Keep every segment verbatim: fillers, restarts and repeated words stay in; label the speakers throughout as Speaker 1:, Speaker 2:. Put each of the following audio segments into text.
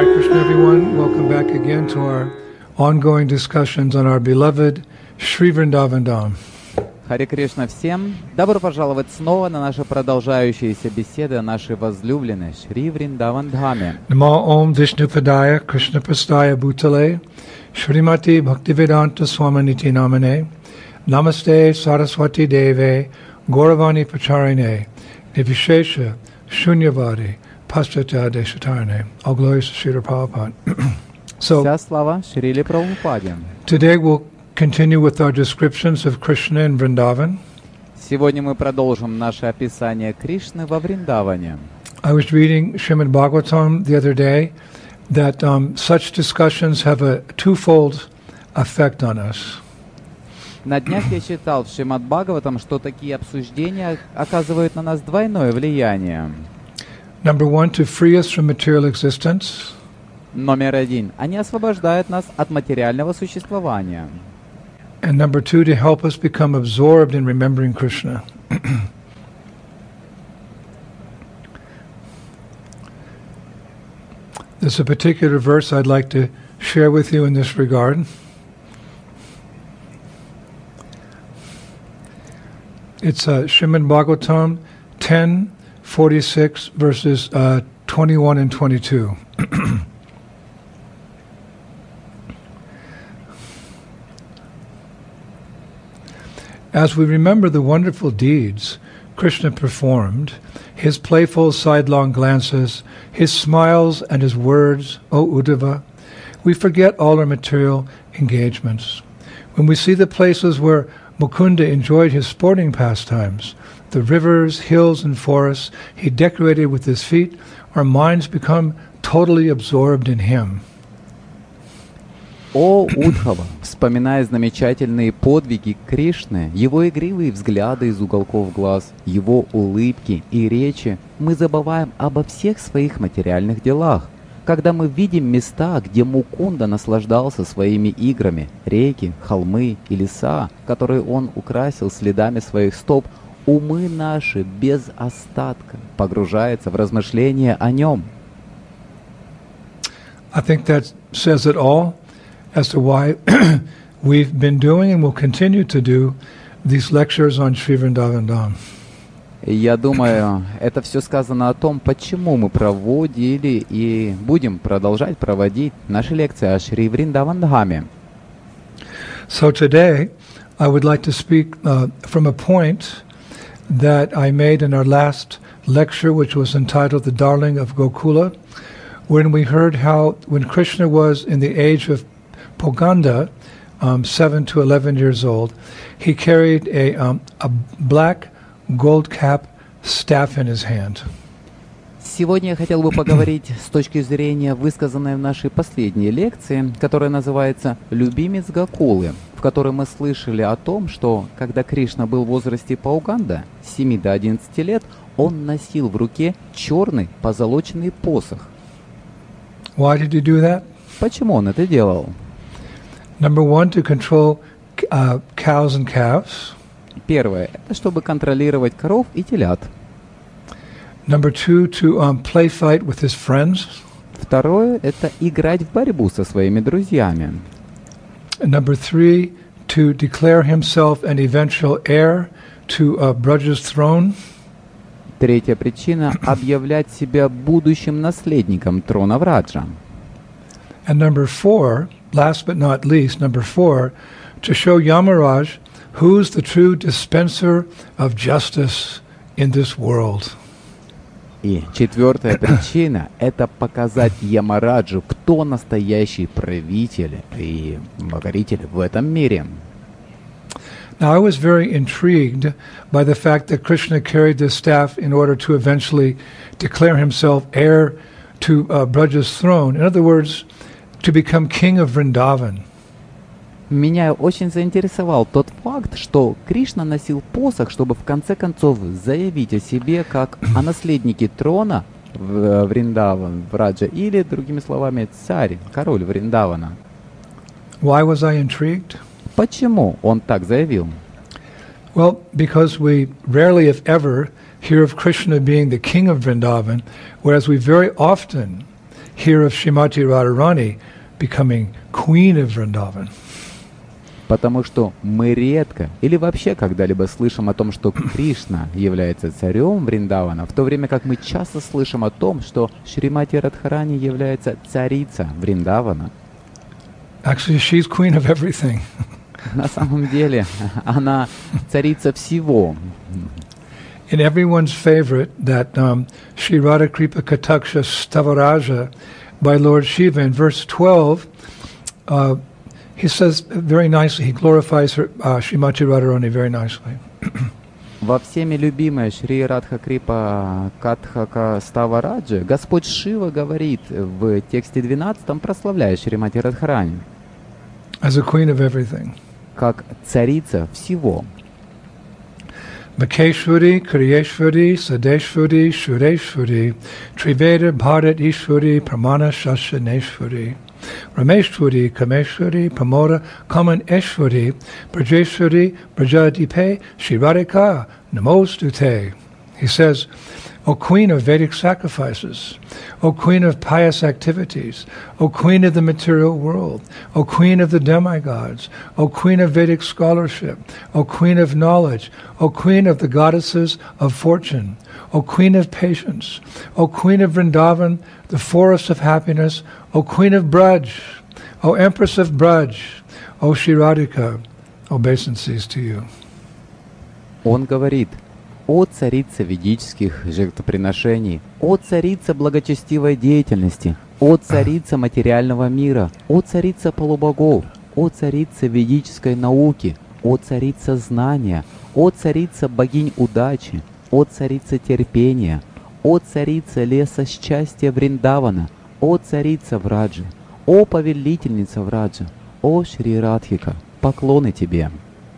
Speaker 1: Hare Krishna, everyone. Welcome back again to our ongoing discussions on our beloved Shri Vrindavan Dham.
Speaker 2: Харе Кришна всем. Добро пожаловать снова на наши продолжающиеся беседы о нашей возлюбленной Шри Вриндаван Dhame.
Speaker 1: Namo Om Vishnu Padaya Krishna Prastaya Bhutale Shrimati Bhaktivedanta Swaminiti Namane Namaste Saraswati Deve Gauravani Pacharine Nivishesha Shunyavadi Paschatya Deshatarne. All glories to Srila Prabhupada. So,
Speaker 2: Вся слава Шриле Прабхупаде.
Speaker 1: today we'll continue with our descriptions of Krishna in Vrindavan.
Speaker 2: Сегодня мы продолжим наше описание Кришны во Вриндаване.
Speaker 1: I was reading Srimad Bhagavatam the other day that um, such discussions have a twofold effect on us.
Speaker 2: На днях я читал в Шримад Бхагаватам, что такие обсуждения оказывают на нас двойное влияние.
Speaker 1: Number one, to free us from material existence.
Speaker 2: Номер один. Они освобождают нас от материального существования.
Speaker 1: And number two, to help us become absorbed in remembering Krishna. There's a particular verse I'd like to share with you in this regard. It's uh, Srimad Bhagavatam ten forty-six, verses uh, twenty-one and twenty-two. As we remember the wonderful deeds Krishna performed, his playful sidelong glances, his smiles and his words, O Uddhava, we forget all our material engagements. When we see the places where Mukunda enjoyed his sporting pastimes, the rivers, hills, and forests he decorated with his feet, our minds become totally absorbed in him.
Speaker 2: О Удхава, вспоминая замечательные подвиги Кришны, его игривые взгляды из уголков глаз, его улыбки и речи, мы забываем обо всех своих материальных делах. Когда мы видим места, где Мукунда наслаждался своими играми, реки, холмы и леса, которые он украсил следами своих стоп, умы наши без остатка погружаются в размышления о нем.
Speaker 1: I think that says it all as to why we've been doing and will continue to do these lectures on Shri Vrindavan Dham.
Speaker 2: Я думаю, это все сказано о том, почему мы проводили и будем продолжать проводить наши лекции о Шри Вриндаван Dhame.
Speaker 1: So today, I would like to speak uh, from a point that I made in our last lecture, which was entitled The Darling of Gokula, when we heard how, when Krishna was in the age of Poganda, um, seven to eleven years old, he carried a, um, a black gold cap staff in his hand.
Speaker 2: Сегодня я хотел бы поговорить с точки зрения, высказанной в нашей последней лекции, которая называется «Любимец Гокулы», в которой мы слышали о том, что когда Кришна был в возрасте Пауганда, с семи до одиннадцати лет, он носил в руке черный позолоченный посох.
Speaker 1: Why did he do that?
Speaker 2: Почему он это делал?
Speaker 1: Number one, to control uh, cows and calves.
Speaker 2: Первое – это чтобы контролировать коров и телят.
Speaker 1: Number two, to um, play fight with his friends.
Speaker 2: Второе – это играть в борьбу со своими друзьями.
Speaker 1: And number three, to declare himself an eventual heir to uh, Braja's throne.
Speaker 2: Третья причина – объявлять себя будущим наследником трона Враджа.
Speaker 1: And number four, last but not least, number four, to show Yamaraj who's the true dispenser of justice in this world.
Speaker 2: И четвертая причина – это показать Ямараджу, кто настоящий правитель и покоритель в этом мире.
Speaker 1: Now, I was very intrigued by the fact that Krishna carried this staff in order to eventually declare himself heir to uh, Braja's throne. In other words, to become king of Vrindavan.
Speaker 2: Меня очень заинтересовал тот факт, что Кришна носил посох, чтобы в конце концов заявить о себе как о наследнике трона в Вриндаван, Враджа, или, другими словами, царь, король Вриндавана.
Speaker 1: Why was I intrigued?
Speaker 2: Почему он так заявил?
Speaker 1: Well, because we rarely, if ever, hear of Krishna being the king of Vrindavan, whereas we very often hear of Srimati Radharani becoming queen of Vrindavan.
Speaker 2: Потому что мы редко или вообще когда-либо слышим о том, что Кришна является царем Вриндавана, в то время как мы часто слышим о том, что Шримати Радхарани является царица Вриндавана.
Speaker 1: Actually, she's queen of everything.
Speaker 2: На самом деле, она царица всего.
Speaker 1: In everyone's favorite, that um, Sri Radha Kripa Kataksha Stavaraja by Lord Shiva in verse twelve, uh, he says very nicely, he glorifies her, uh, Srimati Radharani very nicely.
Speaker 2: Во всеми любимая Шри Радха Крипа Катхака Ставараджи Господь Шива говорит в тексте двенадцатом, прославляя Шримати Радхарани
Speaker 1: As a queen of everything.
Speaker 2: Как царица всего.
Speaker 1: Makeshwari, Kriyeshwari, Sadeshwari, Shureshwari, Triveda, Bharat, Ishwari, Pramana, Shashaneshwari, Rameshwari, Kameshwari, Pramoda, Kaman Eshwari, Brajeshwari, Brajadipe, Shiradika, Namostute. He says, O Queen of Vedic sacrifices, O Queen of pious activities, O Queen of the material world, O Queen of the demigods, O Queen of Vedic scholarship, O Queen of knowledge, O Queen of the goddesses of fortune, O Queen of patience, O Queen of Vrindavan, the forest of happiness, O Queen of Braj, O Empress of Braj, O Shiradika, obeisances to you.
Speaker 2: Он говорит: «О царица ведических жертвоприношений, о царица благочестивой деятельности, о царица материального мира, о царица полубогов, о царица ведической науки, о царица знания, о царица богинь удачи, о царица терпения, о царица леса счастья Вриндавана, о царица Враджи, о повелительница Враджа, о Шри Радхика, поклоны тебе».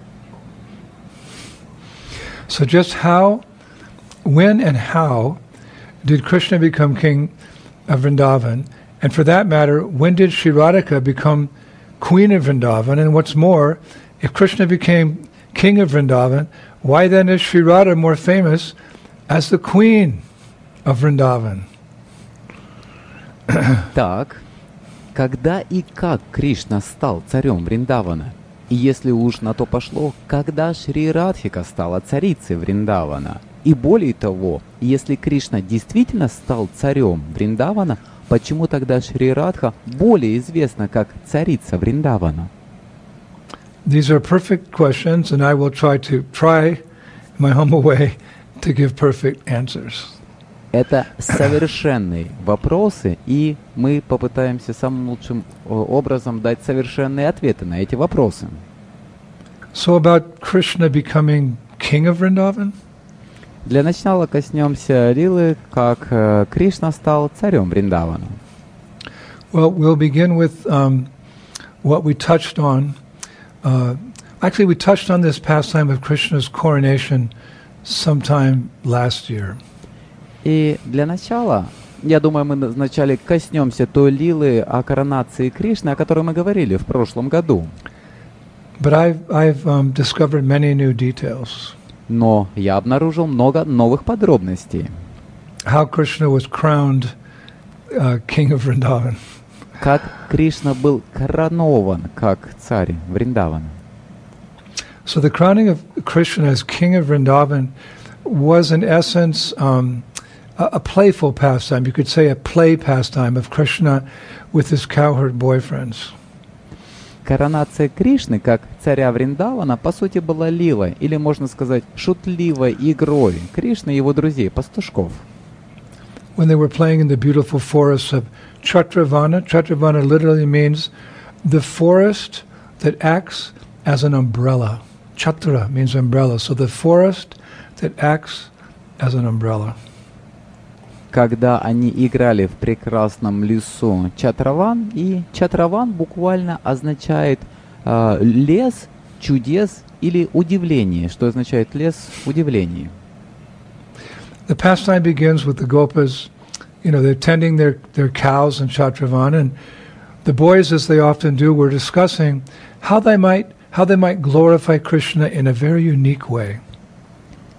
Speaker 1: So just how, when and how did Krishna become king of Vrindavan? And for that matter, when did Shri Radhika become queen of Vrindavan? And what's more, if Krishna became king of Vrindavan, why then is Shri Radha more famous as the queen of Vrindavan?
Speaker 2: Так, когда и как Кришна стал царем Вриндавана? И если уж на то пошло, когда Шри Радхика стала царицей Вриндавана? И более того, если Кришна действительно стал царем Вриндавана, почему тогда Шри Радха более известна как царица Вриндавана?
Speaker 1: These are perfect questions, and I will try to try, in my humble way, to give perfect answers.
Speaker 2: Это совершенные вопросы, и мы попытаемся самым лучшим образом дать совершенные ответы на эти вопросы.
Speaker 1: So about Krishna becoming king of Vrindavan?
Speaker 2: Для начала коснемся лилы, как э, Кришна стал царем Вриндавана.
Speaker 1: Well, we'll begin with um, what we touched on. Uh, actually, we touched on this pastime of Krishna's coronation sometime last year.
Speaker 2: И для начала, я думаю, мы вначале коснемся той лилы о коронации Кришны, о которой мы говорили в прошлом году.
Speaker 1: But I've, I've um, discovered many new details.
Speaker 2: Но я обнаружил много новых подробностей.
Speaker 1: How Krishna was crowned uh, king of Vrindavan.
Speaker 2: Как Кришна был коронован как царь Вриндавана.
Speaker 1: So the crowning of Krishna as king of Vrindavan was in essence um, a, a playful pastime. You could say a play pastime of Krishna with his cowherd boyfriends.
Speaker 2: Коронация Кришны как царя Вриндавана по сути была лилой, или можно сказать шутливой игрой Кришны и его друзей-пастушков.
Speaker 1: When they were playing in the beautiful forests of Chatravana, Chatravana literally means the forest that acts as an umbrella. Chatra means umbrella, so the forest that acts as an umbrella.
Speaker 2: Когда они играли в прекрасном лесу Чатраван, и Чатраван буквально означает э, лес чудес или удивление, что означает лес удивлений.
Speaker 1: The pastime begins with the Gopas, you know, they're tending their, their cows in Chatravan, and the boys, as they often do, were discussing how they might how they might glorify Krishna in a very unique way.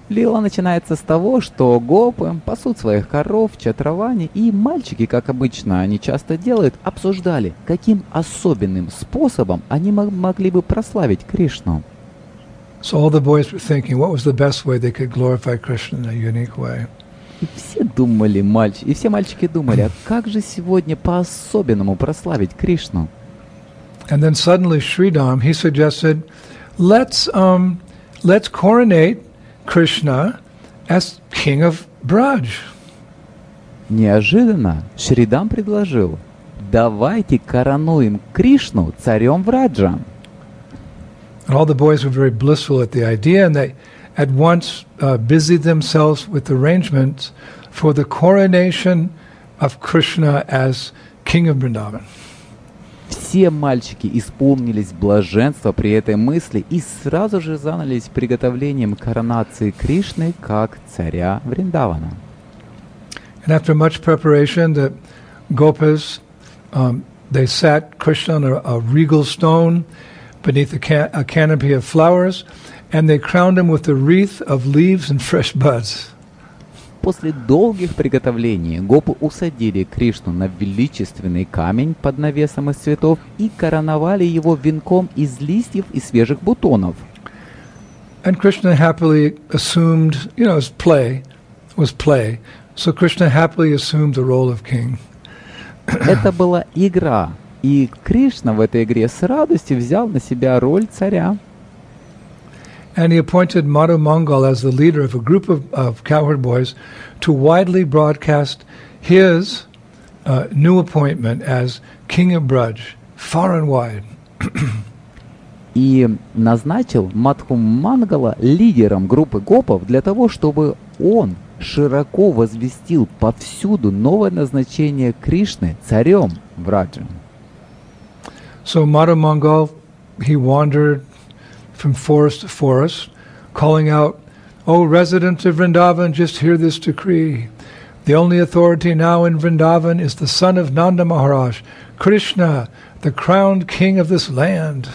Speaker 2: Лила начинается с того, что гопы пасут своих коров в Чатраване, и мальчики, как обычно они часто делают, обсуждали, каким особенным способом они мо- могли бы прославить Кришну.
Speaker 1: So all the boys were thinking, what was the best way they could glorify Krishna in a unique way?
Speaker 2: И все думали, мальчики, и все мальчики думали, а как же сегодня по-особенному прославить Кришну?
Speaker 1: And then suddenly Sridham, he suggested, let's um, let's coronate Krishna as king of Braj.
Speaker 2: Неожиданно Шридам предложил, давайте коронуем Кришну царем Враджа.
Speaker 1: And all the boys were very blissful at the idea, and they at once uh, busied themselves with arrangements for the coronation of Krishna as king of Vrindavan.
Speaker 2: Все мальчики исполнились блаженства при этой мысли и сразу же занялись приготовлением коронации Кришны как царя Вриндавана.
Speaker 1: And after much preparation, the Gopas, um, they sat Krishna on a, a regal stone beneath a, ca- a canopy of flowers, and they crowned him with a wreath of leaves and fresh buds.
Speaker 2: После долгих приготовлений гопы усадили Кришну на величественный камень под навесом из цветов и короновали его венком из листьев и свежих бутонов.
Speaker 1: And Krishna happily assumed, you know, his play was play, so Krishna happily assumed the role of king.
Speaker 2: Это была игра, и Кришна в этой игре с радостью взял на себя роль царя.
Speaker 1: And he appointed Madhu Mangal as the leader of a group of, of cowherd boys to widely broadcast his uh, new appointment as king of Braj, far and wide.
Speaker 2: И назначил Мадху Мангала лидером группы гопов для того, чтобы он широко возвестил повсюду новое назначение Кришны царем Враджа.
Speaker 1: So Madhu Mangal, he wandered from forest to forest, calling out, "O residents of Vrindavan, just hear this decree. The only authority now in Vrindavan is the son of Nanda Maharaj, Krishna, the crowned king of this land."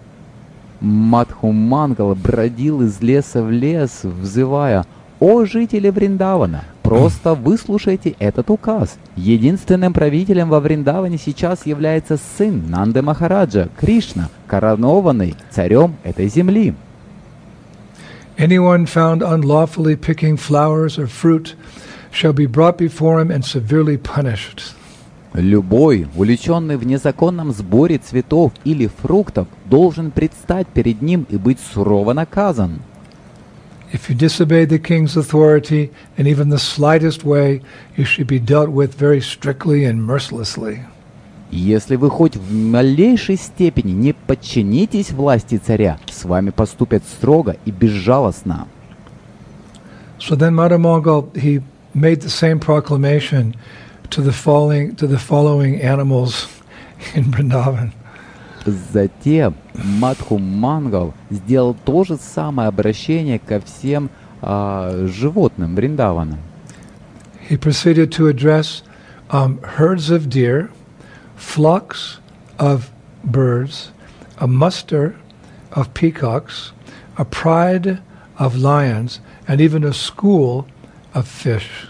Speaker 2: Мадху Мангал бродил из леса в лес, взывая: «О жители Вриндавана, просто выслушайте этот указ. Единственным правителем во Вриндаване сейчас является сын Нанды Махараджа, Кришна, коронованный царем этой земли.
Speaker 1: Anyone found unlawfully picking flowers or fruit shall be brought before him and severely punished.
Speaker 2: Любой, увлеченный в незаконном сборе цветов или фруктов, должен предстать перед ним и быть сурово наказан.
Speaker 1: If you disobey the king's authority in even the slightest way, you should be dealt with very strictly and mercilessly.
Speaker 2: Если вы хоть в малейшей степени не подчинитесь власти царя, с вами поступят строго и безжалостно.
Speaker 1: So then Madhu Mangal, he made the same proclamation to the following to the following animals in Vrindavan.
Speaker 2: Затем Мадху Мангал сделал то же самое обращение ко всем а, животным Вриндавана.
Speaker 1: He proceeded to address um, herds of deer, flocks of birds, a muster of peacocks, a pride of lions, and even a school of fish.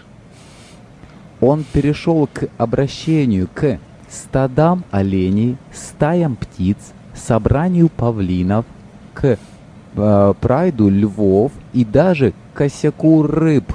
Speaker 2: Он перешел к обращению к стадам оленей, стаям птиц, собранию павлинов, к э, прайду львов и даже к косяку рыб.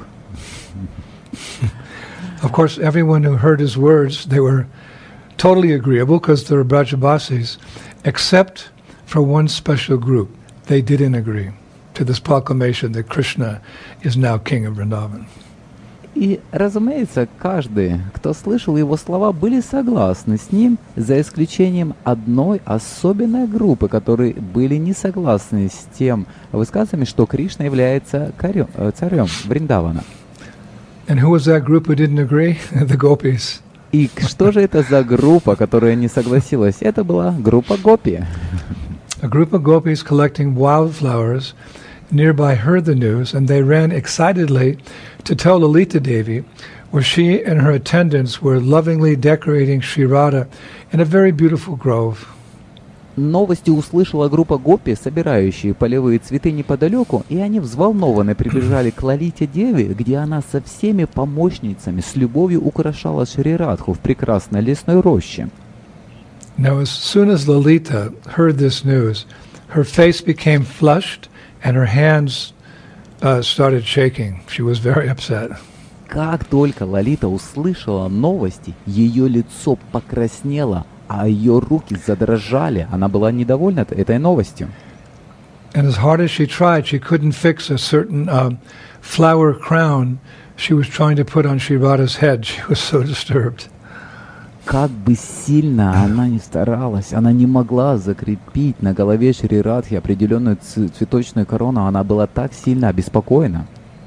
Speaker 1: Of course, everyone who heard his words, they were totally agreeable because they're Brajabasis, except for one special group. They didn't agree to this proclamation that Krishna is now king of Vrindavan.
Speaker 2: И, разумеется, каждый, кто слышал его слова, были согласны с ним, за исключением одной особенной группы, которые были не согласны с тем высказыванием, что Кришна является корё, царем Вриндавана.
Speaker 1: And who was that group who didn't agree? The gopis.
Speaker 2: И что же это за группа, которая не согласилась? Это была группа гопи.
Speaker 1: A group of gopis collecting wildflowers nearby heard the news, and they ran excitedly to tell Lalita Devi, where she and her attendants were lovingly decorating Shri Radha in a very beautiful grove.
Speaker 2: Новости услышала группа гопи, собирающие полевые цветы неподалеку, и они взволнованно прибежали к Лалите Деве, где она со всеми помощницами с любовью украшала Шри Радху в прекрасной лесной роще.
Speaker 1: Now, as soon as Lalita heard this news, her face became flushed and her hands uh, started shaking. She was very upset.
Speaker 2: Как только Лалита услышала новости, ее лицо покраснело, а ее руки задрожали. Она была недовольна этой новостью.
Speaker 1: And as hard as she tried, she couldn't fix a certain uh, flower crown she was trying to put on Shri Radha's head. She was so disturbed.
Speaker 2: Как бы сильно она ни старалась, она не могла закрепить на голове Шри Радхи определенную цветочную корону. Она была так сильно обеспокоена.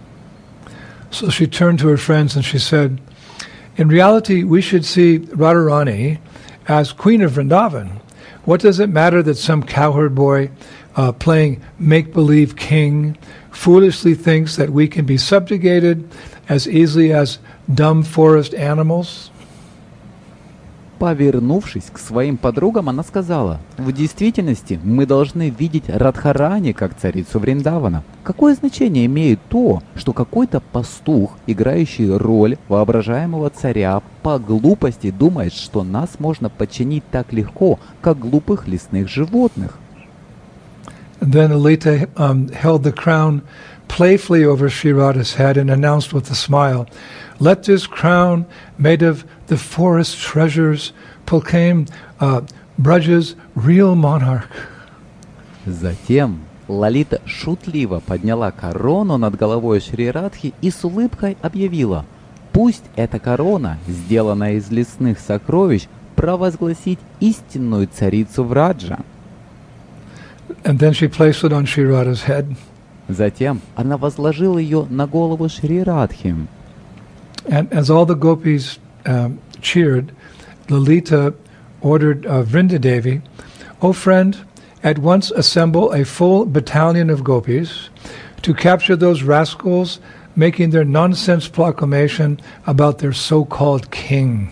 Speaker 1: So she turned to her friends and she said, in reality, we should see Radharani as Queen of Vrindavan. What does it matter that some cowherd boy uh, playing make-believe king foolishly thinks that we can be subjugated as easily as dumb forest animals?
Speaker 2: Повернувшись к своим подругам, она сказала: «В действительности мы должны видеть Радхарани как царицу Вриндавана. Какое значение имеет то, что какой-то пастух, играющий роль воображаемого царя, по глупости думает, что нас можно подчинить так легко, как глупых лесных животных?»
Speaker 1: And then Lalita um, held the crown playfully over Shri Radha's head and announced with a smile, "Let this crown, made of the forest treasures, proclaim uh, Braja's real monarch."
Speaker 2: Затем Лалита шутливо подняла корону над головой Шри Радхи и с улыбкой объявила: «Пусть эта корона, сделанная из лесных сокровищ, провозгласит истинную царицу Враджа».
Speaker 1: And then she placed it on Shri Radha's head.
Speaker 2: Затем она возложила ее на голову Шри Радхи.
Speaker 1: And as all the gopis um, cheered, Lalita ordered uh, Vrindadevi, "O friend, at once assemble a full battalion of gopis to capture those rascals making their nonsense proclamation about their so-called king."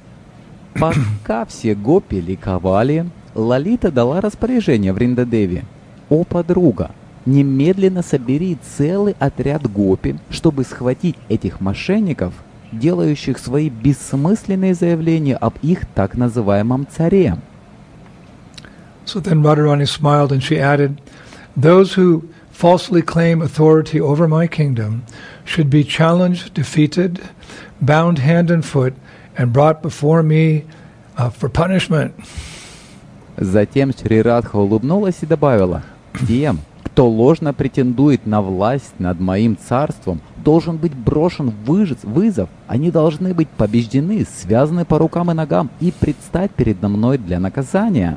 Speaker 2: Пока все гопи ликовали, Лалита дала распоряжение Вриндадеви: «О подруга, немедленно собери целый отряд гопи, чтобы схватить этих мошенников, делающих свои бессмысленные заявления об их так называемом царе».
Speaker 1: So then Radharani smiled and she added, "Those who falsely claim authority over my kingdom should be challenged, defeated, bound hand and foot, and brought before me uh, for punishment."
Speaker 2: Затем Шри Радха улыбнулась и добавила: «Тем, кто ложно претендует на власть над моим царством, должен быть брошен вызов. Они должны быть побеждены, связаны по рукам и ногам и предстать передо мной для наказания».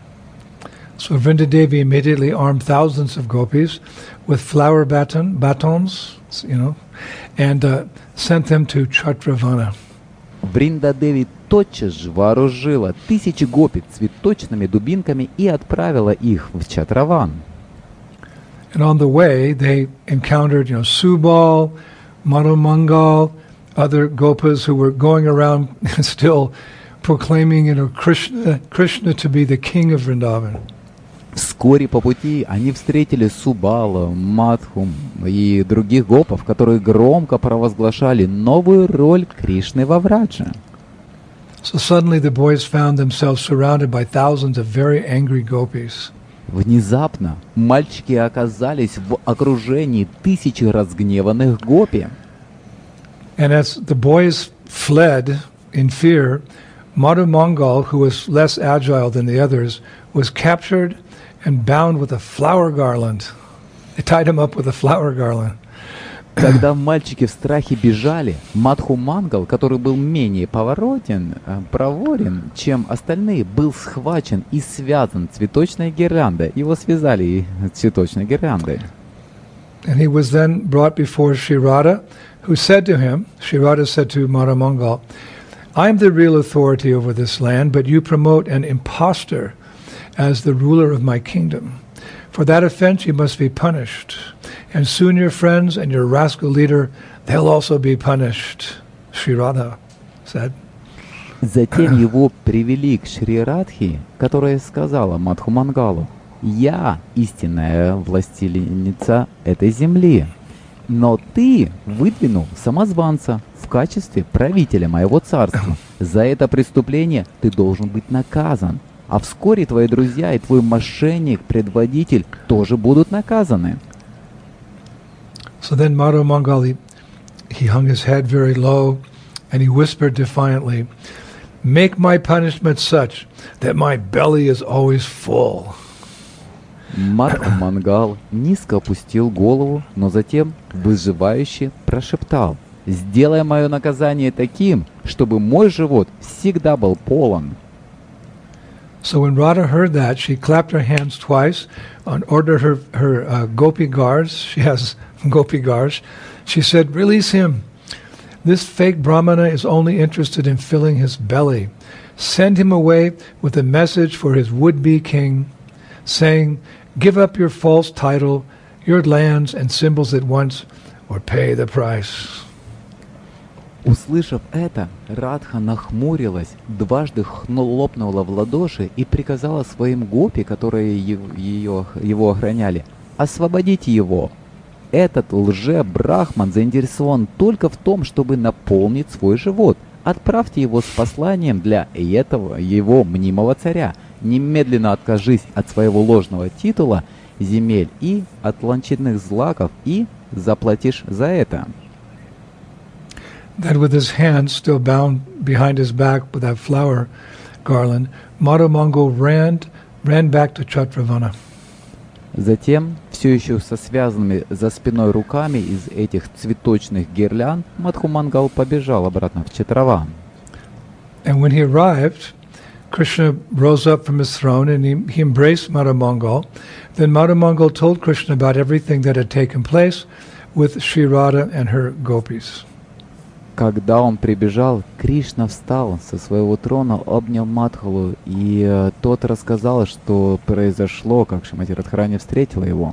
Speaker 1: So Vrindadevi immediately armed thousands of gopis with flower baton, batons, you know, and uh, sent them to Chatravana.
Speaker 2: Вриндадеви тотчас же вооружила тысячи гопи цветочными дубинками и отправила их в Чатраван.
Speaker 1: And on the way, they encountered, you know, Subal, Madhu Mangal, other gopas who were going around still proclaiming, you know, Krishna, Krishna to be the king of Vrindavan.
Speaker 2: Вскоре по пути они встретили Субала, Мадху и других гопов, которые громко провозглашали новую роль Кришны во Врадже.
Speaker 1: So suddenly the boys found themselves surrounded by thousands of very angry gopis.
Speaker 2: Внезапно мальчики оказались в окружении тысячи разгневанных гопи.
Speaker 1: And as the boys fled in fear, Madhu Mangal, who was less agile than the others, was captured and bound with a flower garland. They tied him up with a flower garland.
Speaker 2: Когда мальчики в страхе бежали, Мадху Мангал, который был менее поворотен, проворен, чем остальные, был схвачен и связан цветочной гирляндой. Его связали цветочной гирляндой.
Speaker 1: And he was then brought before Shri Radha, who said to him, Shri Radha said to Madhu Mangal, "I am the real authority over this land, but you promote an impostor as the ruler of my kingdom. For that offense you must be punished. And soon your friends and your rascal leader, they'll also be punished," Shri Radha said.
Speaker 2: Затем его привели к Шри Радхи, которая сказала Мадхумангалу: «Я истинная властелица этой земли, но ты выдвинул самозванца в качестве правителя моего царства. За это преступление ты должен быть наказан, а вскоре твои друзья и твой мошенник, предводитель, тоже будут наказаны».
Speaker 1: So then Madhu Mangal, he hung his head very low and he whispered defiantly, "Make my punishment such that my belly is always full."
Speaker 2: Мадхумангал низко опустил голову, но затем вызывающе прошептал: «Сделай мое наказание таким, чтобы мой живот всегда был полон».
Speaker 1: So when Radha heard that, she clapped her hands twice and ordered her, her uh, gopi guards, she has gopi guards, she said, "Release him. This fake brahmana is only interested in filling his belly. Send him away with a message for his would-be king, saying, give up your false title, your lands and symbols at once, or pay the price."
Speaker 2: Услышав это, Радха нахмурилась, дважды хлопнула в ладоши и приказала своим гопи, которые ее, его охраняли, освободите его. Этот лже-брахман заинтересован только в том, чтобы наполнить свой живот. Отправьте его с посланием для этого его мнимого царя. Немедленно откажись от своего ложного титула, земель и от ланчидных злаков, и заплатишь за это.
Speaker 1: Then with his hands still bound behind his back with that flower garland, Madhu Mangal ran, ran back to Chatravana.
Speaker 2: Затем, все еще со связанными за спиной руками из этих цветочных гирлянд, Мадхумангал побежал обратно в Чатраван.
Speaker 1: And when he arrived, Krishna rose up from his throne and he, he embraced Madhu Mangal. Then Madhu Mangal told Krishna about everything that had taken place with Sri Radha and her gopis.
Speaker 2: Когда он прибежал, Кришна встал со своего трона, обнял Мадхулу, и э, тот рассказал, что произошло, как Шримати Радхарани встретила его.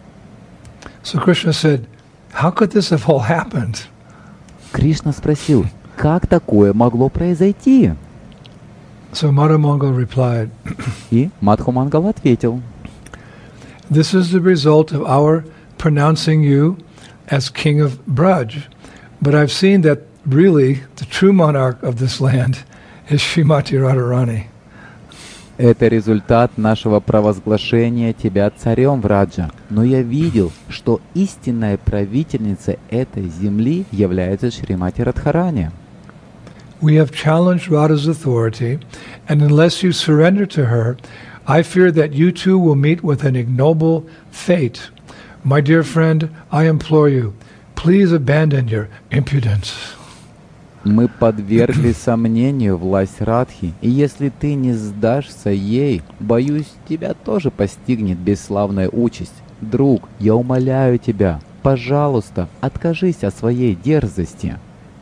Speaker 1: So Krishna said, "How could this have all happened?"
Speaker 2: Кришна спросил, как такое могло произойти?
Speaker 1: So Madhu Mangal replied,
Speaker 2: И Мадхумангал ответил:
Speaker 1: "This is the result of our pronouncing you as king of Braj. But I've seen that really the true monarch of this land is Srimati Radharani."
Speaker 2: Это результат нашего провозглашения тебя царем Враджа. Но я видел, что истинная правительница этой земли является Шримати Радхарани.
Speaker 1: We have challenged Radha's authority, and unless you surrender to her, I fear that you too will meet with an ignoble fate. My dear friend, I implore you, please abandon your impudence.
Speaker 2: Мы подвергли сомнению власть Радхи, и если ты не сдашься ей, боюсь, тебя тоже постигнет бесславная участь. Друг, я умоляю тебя, пожалуйста, откажись от своей дерзости.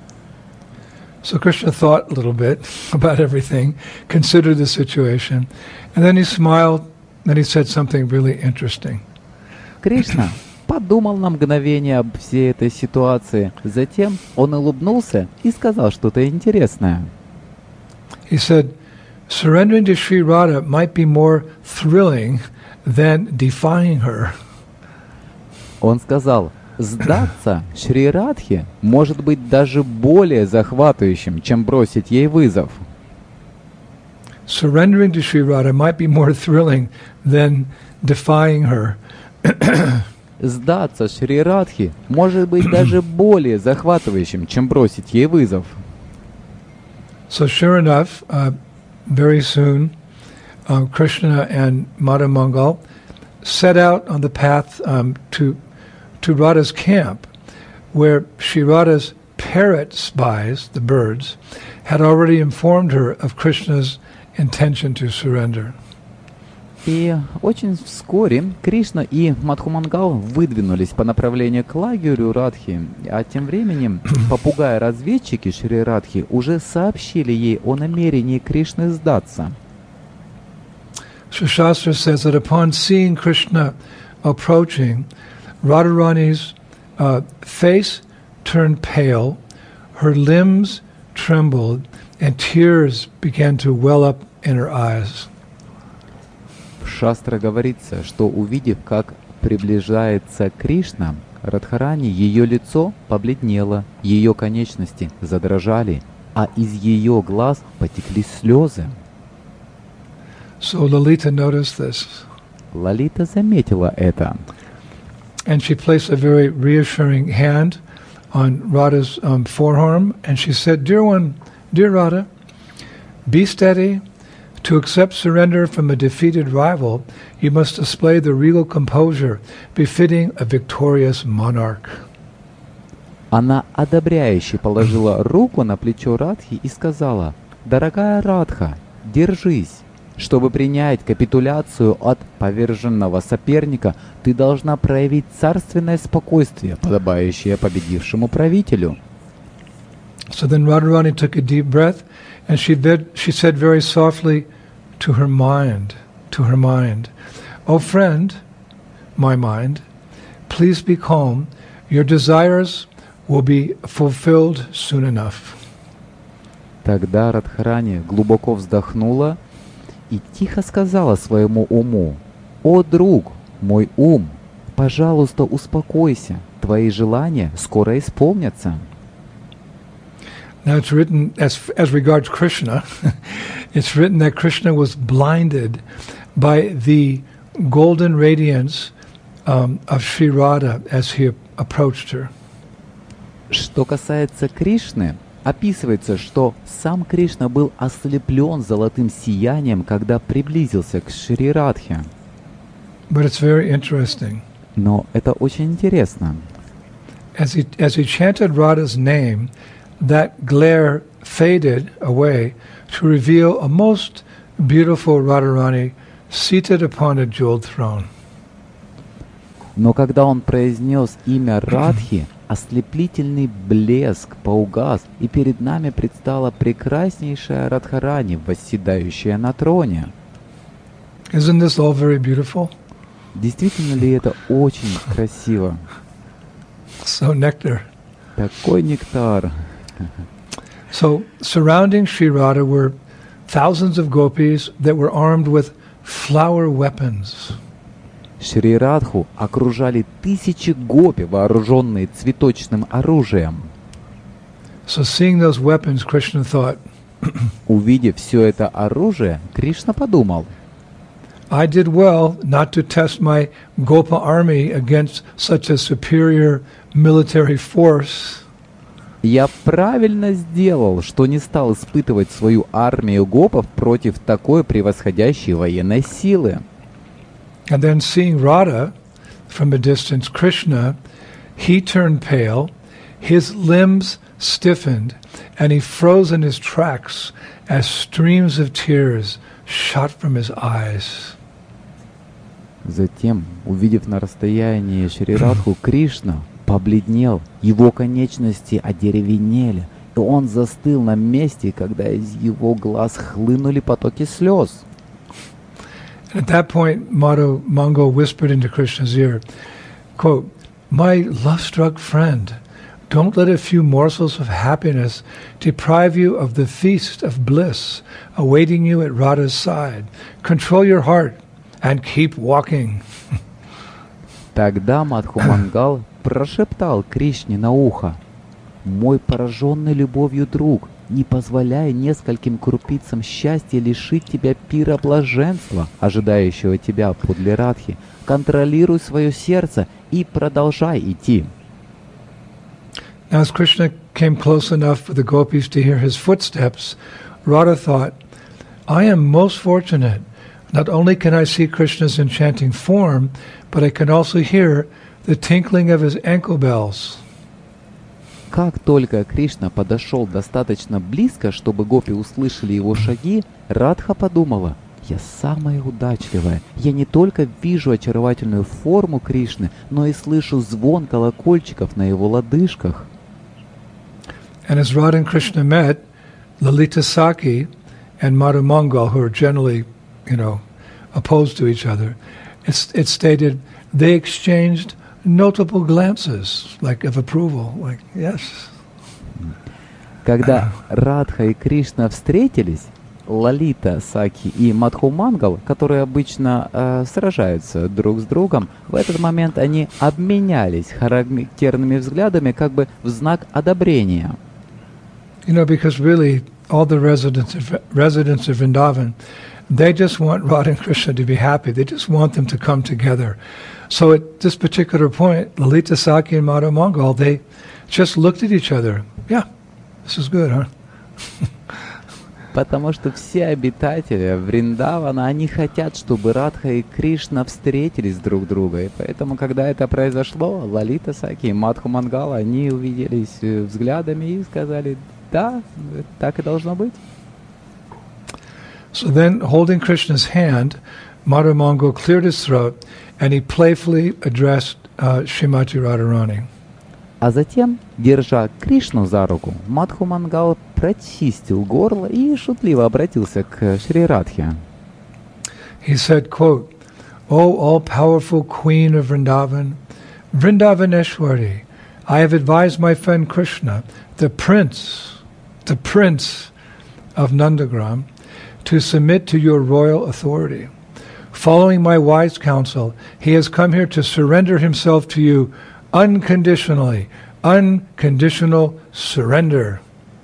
Speaker 1: So Krishna thought a little bit about everything, considered the situation, and then he smiled, and he said something really interesting.
Speaker 2: Кришна подумал на мгновение об всей этой ситуации. Затем он улыбнулся и сказал что-то интересное.
Speaker 1: He said, "Surrendering to Sri Radha might be more thrilling than defying her."
Speaker 2: Он сказал, сдаться Шри Радхе может быть даже более захватывающим, чем бросить ей вызов.
Speaker 1: Surrendering to Sri Radha might be more thrilling than defying her.
Speaker 2: Сдаться Шри Радхе может быть даже более захватывающим, чем бросить ей вызов.
Speaker 1: So sure enough, uh, very soon, um, Krishna and Madhu Mangal set out on the path um, to to Radha's camp, where Sri Radha's parrot spies, the birds, had already informed her of Krishna's intention to surrender.
Speaker 2: И очень вскоре Кришна и Мадхумангал выдвинулись по направлению к лагерю Радхи, а тем временем попугаи-разведчики Шри Радхи уже сообщили ей о намерении Кришны сдаться.
Speaker 1: So Shastra says that upon seeing Krishna approaching, Radharani's uh, face turned pale, her limbs trembled, and tears began to well up in her eyes.
Speaker 2: В Шастра говорится, что увидев, как приближается Кришна, Радхарани, ее лицо побледнело, ее конечности задрожали, а из ее глаз потекли слезы.
Speaker 1: So Lalita noticed this.
Speaker 2: Лалита заметила это.
Speaker 1: And she placed a very reassuring hand on Radha's um, forearm, and she said, Dear one, dear Radha, be steady. To accept surrender from a defeated rival, you must display the regal composure befitting a victorious monarch.
Speaker 2: Она одобряюще положила руку на плечо Радхи и сказала: «Дорогая Радха, держись. Чтобы принять капитуляцию от поверженного соперника, ты должна проявить царственное спокойствие, подобающее победившему правителю».
Speaker 1: So then Radharani took a deep breath, and she, bid, she said very softly to her mind, to her mind, "O friend, my mind, please be calm. Your desires will be fulfilled soon enough."
Speaker 2: Тогда Радхарани глубоко вздохнула и тихо сказала своему уму: «О, друг, мой ум, пожалуйста, успокойся, твои желания скоро исполнятся».
Speaker 1: Now it's written, as, as regards Krishna, it's written that Krishna was blinded by the golden radiance um, of Sri Radha as he approached her.
Speaker 2: Что касается Кришны, описывается, что сам Кришна был ослеплен золотым сиянием, когда приблизился к Шри Радхе.
Speaker 1: But it's very interesting.
Speaker 2: Но это очень интересно.
Speaker 1: As he, as he chanted Radha's name, that glare faded away to reveal a most beautiful Radharani seated upon a jeweled throne.
Speaker 2: Но когда он произнес имя Радхи, ослеплительный блеск поугас, и перед нами предстала прекраснейшая Радхарани, восседающая на троне.
Speaker 1: Isn't this all very beautiful?
Speaker 2: Действительно ли это очень красиво?
Speaker 1: So nectar.
Speaker 2: Такой нектар.
Speaker 1: So surrounding Sri Radha were thousands of gopis that were armed with flower weapons.
Speaker 2: Шри Радху окружали тысячи гопи, вооруженные цветочным оружием.
Speaker 1: So seeing those weapons, Krishna thought,
Speaker 2: Увидев все это оружие, Кришна подумал:
Speaker 1: I did well not to test my Gopa army against such a superior military force.
Speaker 2: Я правильно сделал, что не стал испытывать свою армию гопов против такой превосходящей военной силы.
Speaker 1: And then seeing Radha from a distance, Krishna, he turned pale, his limbs stiffened, and he froze in his tracks as streams of tears shot from his eyes.
Speaker 2: Затем, увидев на расстоянии Шри Радху, Кришна побледнел, его конечности одеревенели, и он застыл на месте, когда из его глаз хлынули потоки слез.
Speaker 1: At that point, Madhu Mangal whispered into Krishna's ear, quote, "My love-struck friend, don't let a few morsels of happiness deprive you of the feast of bliss awaiting you at Radha's side. Control your heart and keep walking."
Speaker 2: Тогда Мадхумангал прошептал Кришне на ухо: «Мой пораженный любовью друг, не позволяй нескольким крупицам счастья лишить тебя пира блаженства, ожидающего тебя подле Радхи. Контролируй свое сердце и продолжай идти».
Speaker 1: Now, as Krishna came close enough for the gopis to hear his footsteps, Radha thought, I am most fortunate. Not only can I see Krishna's enchanting form, but I can also hear the tinkling of his ankle bells.
Speaker 2: Как только Кришна подошел достаточно близко, чтобы гопи услышали его шаги, Радха подумала: «Я самая удачливая. Я не только вижу очаровательную форму Кришны, но и слышу звон колокольчиков на его лодыжках».
Speaker 1: And as Radha and Krishna met, Lalita Saki and Madhu Mangal, who are generally, you know, opposed to each other, it's, it's stated they exchanged notable glances, like of approval, like, yes.
Speaker 2: Когда Радха и Кришна встретились, Лалита Саки и Мадху Мангал, которые обычно э, сражаются друг с другом, в этот момент они обменялись характерными взглядами как бы в знак одобрения.
Speaker 1: You know, because really all the residents of, residents of Vrindavan, they just want Radha and Krishna to be happy. They just want them to come together. So at this particular point, Lalita Saki and Madhu Mangal, they just looked at each other. Yeah, this is good, huh?
Speaker 2: Потому что все обитатели Вриндавана, они хотят, чтобы Радха и Кришна встретились друг друга. И поэтому, когда это произошло, Лалита Саки и Мадху Мангала, они увиделись взглядами и сказали, да, так и должно быть.
Speaker 1: So then, holding Krishna's hand, Madhu Mangal cleared his throat and he playfully addressed uh, Srimati Radharani.
Speaker 2: А затем, держа Кришну за руку, Мадху Мангал прочистил горло и шутливо обратился к Шри Радхе.
Speaker 1: He said, quote, "O all-powerful queen of Vrindavan, Vrindavaneshwari, I have advised my friend Krishna, the prince, the prince of Nandagram, to submit to your royal authority. Following my wise counsel, he has come here to surrender himself to you unconditionally, unconditional surrender."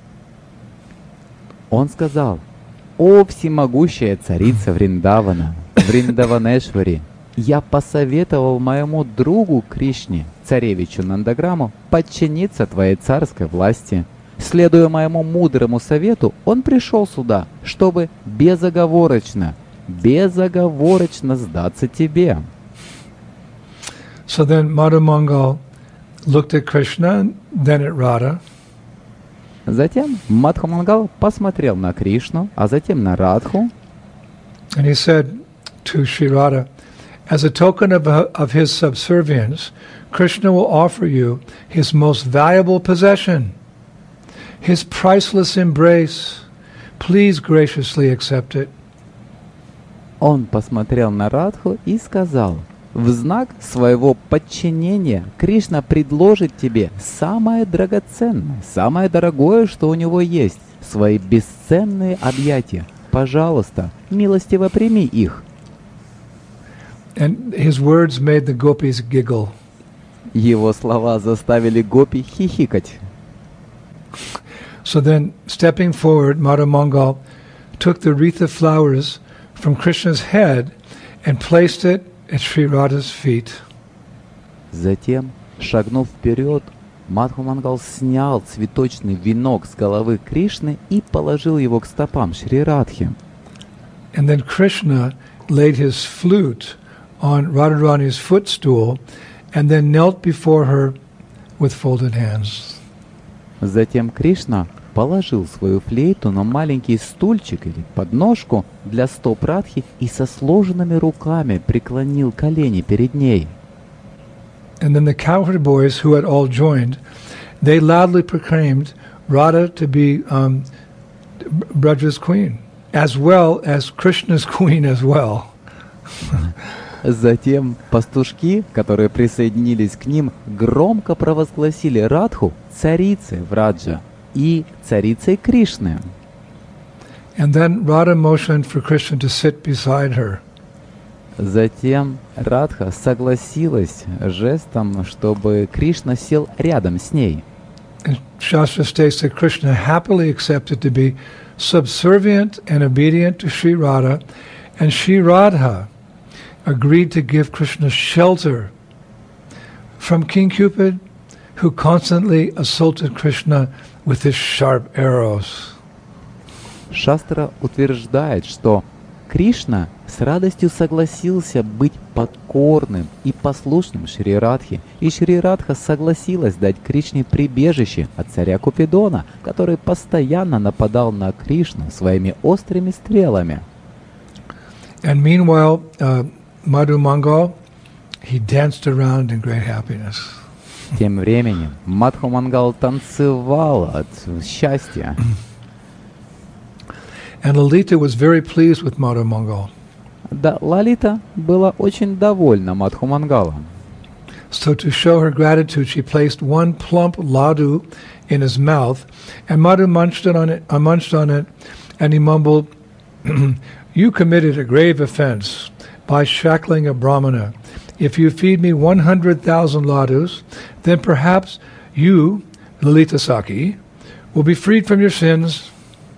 Speaker 2: Он сказал, «О всемогущая царица Вриндавана, Вриндаванешвари, я посоветовал моему другу Кришне, царевичу Нандаграму, подчиниться твоей царской власти. Следуя моему мудрому совету, он пришел сюда, чтобы безоговорочно, безоговорочно сдаться тебе».
Speaker 1: So then Madhu Mangal looked at Krishna, then at Radha.
Speaker 2: Затем Мадху Мангал посмотрел на Кришну, а затем на Радху.
Speaker 1: And he said to Sri Radha, as a token of, of his subservience, Krishna will offer you his most valuable possession, his priceless embrace. Please graciously accept it.
Speaker 2: Он посмотрел на Радху и сказал, в знак своего подчинения Кришна предложит тебе самое драгоценное, самое дорогое, что у него есть, свои бесценные объятия. Пожалуйста, милостиво прими их.
Speaker 1: And his words made the gopis giggle.
Speaker 2: Его слова заставили гопи хихикать.
Speaker 1: So then, stepping forward, Madhu Mangal took the wreath of flowers from Krishna's head and placed it at Sri Radha's feet.
Speaker 2: Затем, шагнув вперед, Мадху Мангал снял цветочный венок с головы Кришны и положил его к стопам Шри Радхи.
Speaker 1: And then Krishna laid his flute on Radharani's footstool and then knelt before her with folded hands.
Speaker 2: Затем Кришна положил свою флейту на маленький стульчик или подножку для стоп Радхи и со сложенными руками преклонил колени перед ней.
Speaker 1: And then the cowherd boys who had all joined, they loudly proclaimed Radha to be um, Braja's queen, as well as Krishna's queen as well.
Speaker 2: Затем пастушки, которые присоединились к ним, громко провозгласили Радху царицей Враджа и царицей Кришны.
Speaker 1: And then Radha motioned for Krishna to sit beside her.
Speaker 2: Затем Радха согласилась жестом, чтобы Кришна сел рядом с ней.
Speaker 1: And Shastra states that Krishna happily accepted to be subservient and obedient to Sri Radha, and Sri Radha agreed to give Krishna shelter from King Cupid, who constantly assaulted Krishna with his sharp arrows.
Speaker 2: Шастра утверждает, что Кришна с радостью согласился быть покорным и послушным Шри Радхе, и Шри Радха согласилась дать Кришне прибежище от царя Купидона, который постоянно нападал на Кришну своими острыми стрелами.
Speaker 1: And meanwhile, uh, Madhu Mangal, he danced around in great happiness.
Speaker 2: Тем временем Мадху Мангал танцевал от счастья.
Speaker 1: And Lalita was very pleased with Madhu Mangal.
Speaker 2: Да, Лалита была очень довольна Мадху Мангалом.
Speaker 1: So to show her gratitude, she placed one plump laddu in his mouth, and Madhu munched it on it, uh, munched on it, and he mumbled, "You committed a grave offense by shackling a brahmana. If you feed me one hundred thousand ladus, then perhaps you, Lalita Saki, will be freed from your sins."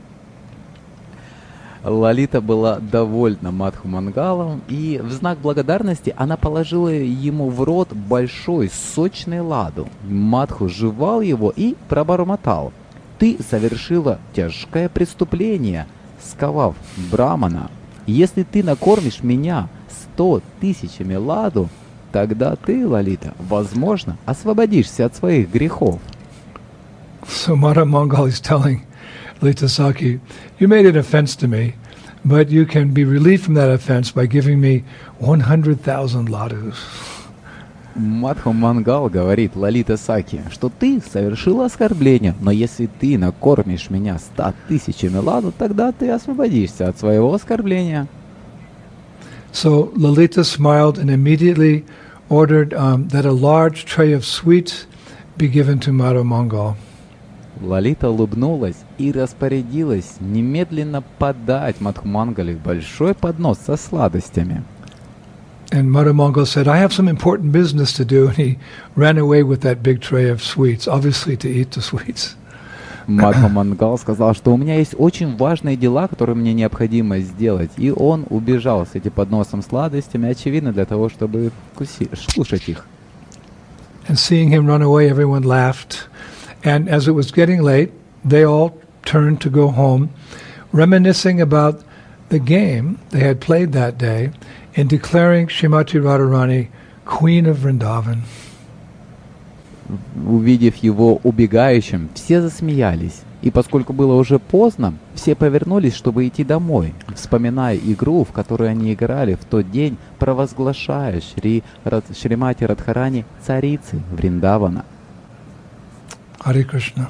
Speaker 2: Лалита была довольна Мадху Мангалом, и в знак благодарности она положила ему в рот большой сочный ладу. Мадху жевал его и пробормотал: «Ты совершила тяжкое преступление, сковав брамана. Если ты накормишь меня сто тысячами ладу, тогда ты, Лалита, возможно, освободишься от своих грехов».
Speaker 1: So Madhu Mangal is telling Lalita Saki, "You made an offense to me, but you can be relieved from that offense by giving me one hundred thousand ladus."
Speaker 2: Мадху Мангал говорит Лалита Саки, что ты совершила оскорбление, но если ты накормишь меня ста тысячами ладу, тогда ты освободишься от своего оскорбления.
Speaker 1: So Lalita smiled and immediately ordered um, that a large tray of sweets be given to Madhu Mangal.
Speaker 2: Лалита улыбнулась и распорядилась немедленно подать Мадху Мангале большой поднос со сладостями.
Speaker 1: And Madhu Mangal said, "I have some important business to do," and he ran away with that big tray of sweets, obviously to eat the sweets.
Speaker 2: Мадху Мангал сказал, что у меня есть очень важные дела, которые мне необходимо сделать, и он убежал с этим подносом сладостями, очевидно, для того, чтобы вкуси- слушать их.
Speaker 1: And seeing him run away, everyone laughed. And as it was getting late, they all turned to go home, reminiscing about the game they had played that day in declaring Srimati Radharani Queen of Vrindavan.
Speaker 2: Увидев его убегающим, все засмеялись. И поскольку было уже поздно, все повернулись, чтобы идти домой, вспоминая игру, в которую они играли в тот день, провозглашая Шри Рад, Шримати Радхарани царицы Вриндавана.
Speaker 1: Hare Krishna.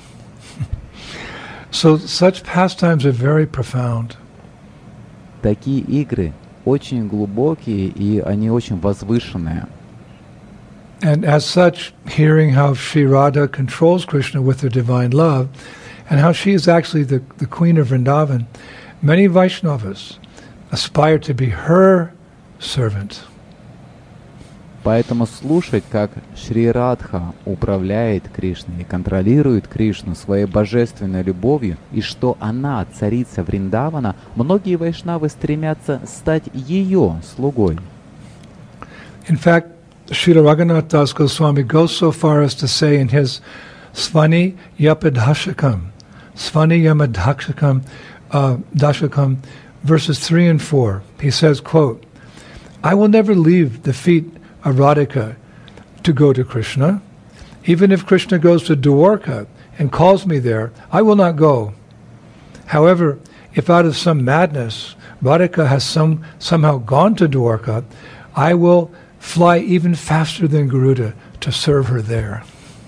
Speaker 1: So such pastimes are very profound.
Speaker 2: Такие игры очень глубокие, и они очень возвышенные.
Speaker 1: And as such, hearing how Sri Radha controls Krishna with her divine love, and how she is actually the, the queen of Vrindavan, many Vaishnavas aspire to be her servant.
Speaker 2: Поэтому слушать, как Шри Радха управляет Кришной и контролирует Кришну своей божественной любовью, и что она царица Вриндавана, многие вайшнавы стремятся стать ее слугой.
Speaker 1: In fact, Srila Raghunath Das Goswami goes so far as to say in his Svani Yapadhashakam, Svani Yamadhashakam, uh, Dashakam, verses three and four, he says, quote, "I will never leave the feet of Radhika to go to Krishna. Even if Krishna goes to Dwarka and calls me there, I will not go. However, if out of some madness Radhika has some, somehow gone to Dwarka, I will fly even faster than Garuda to serve her there."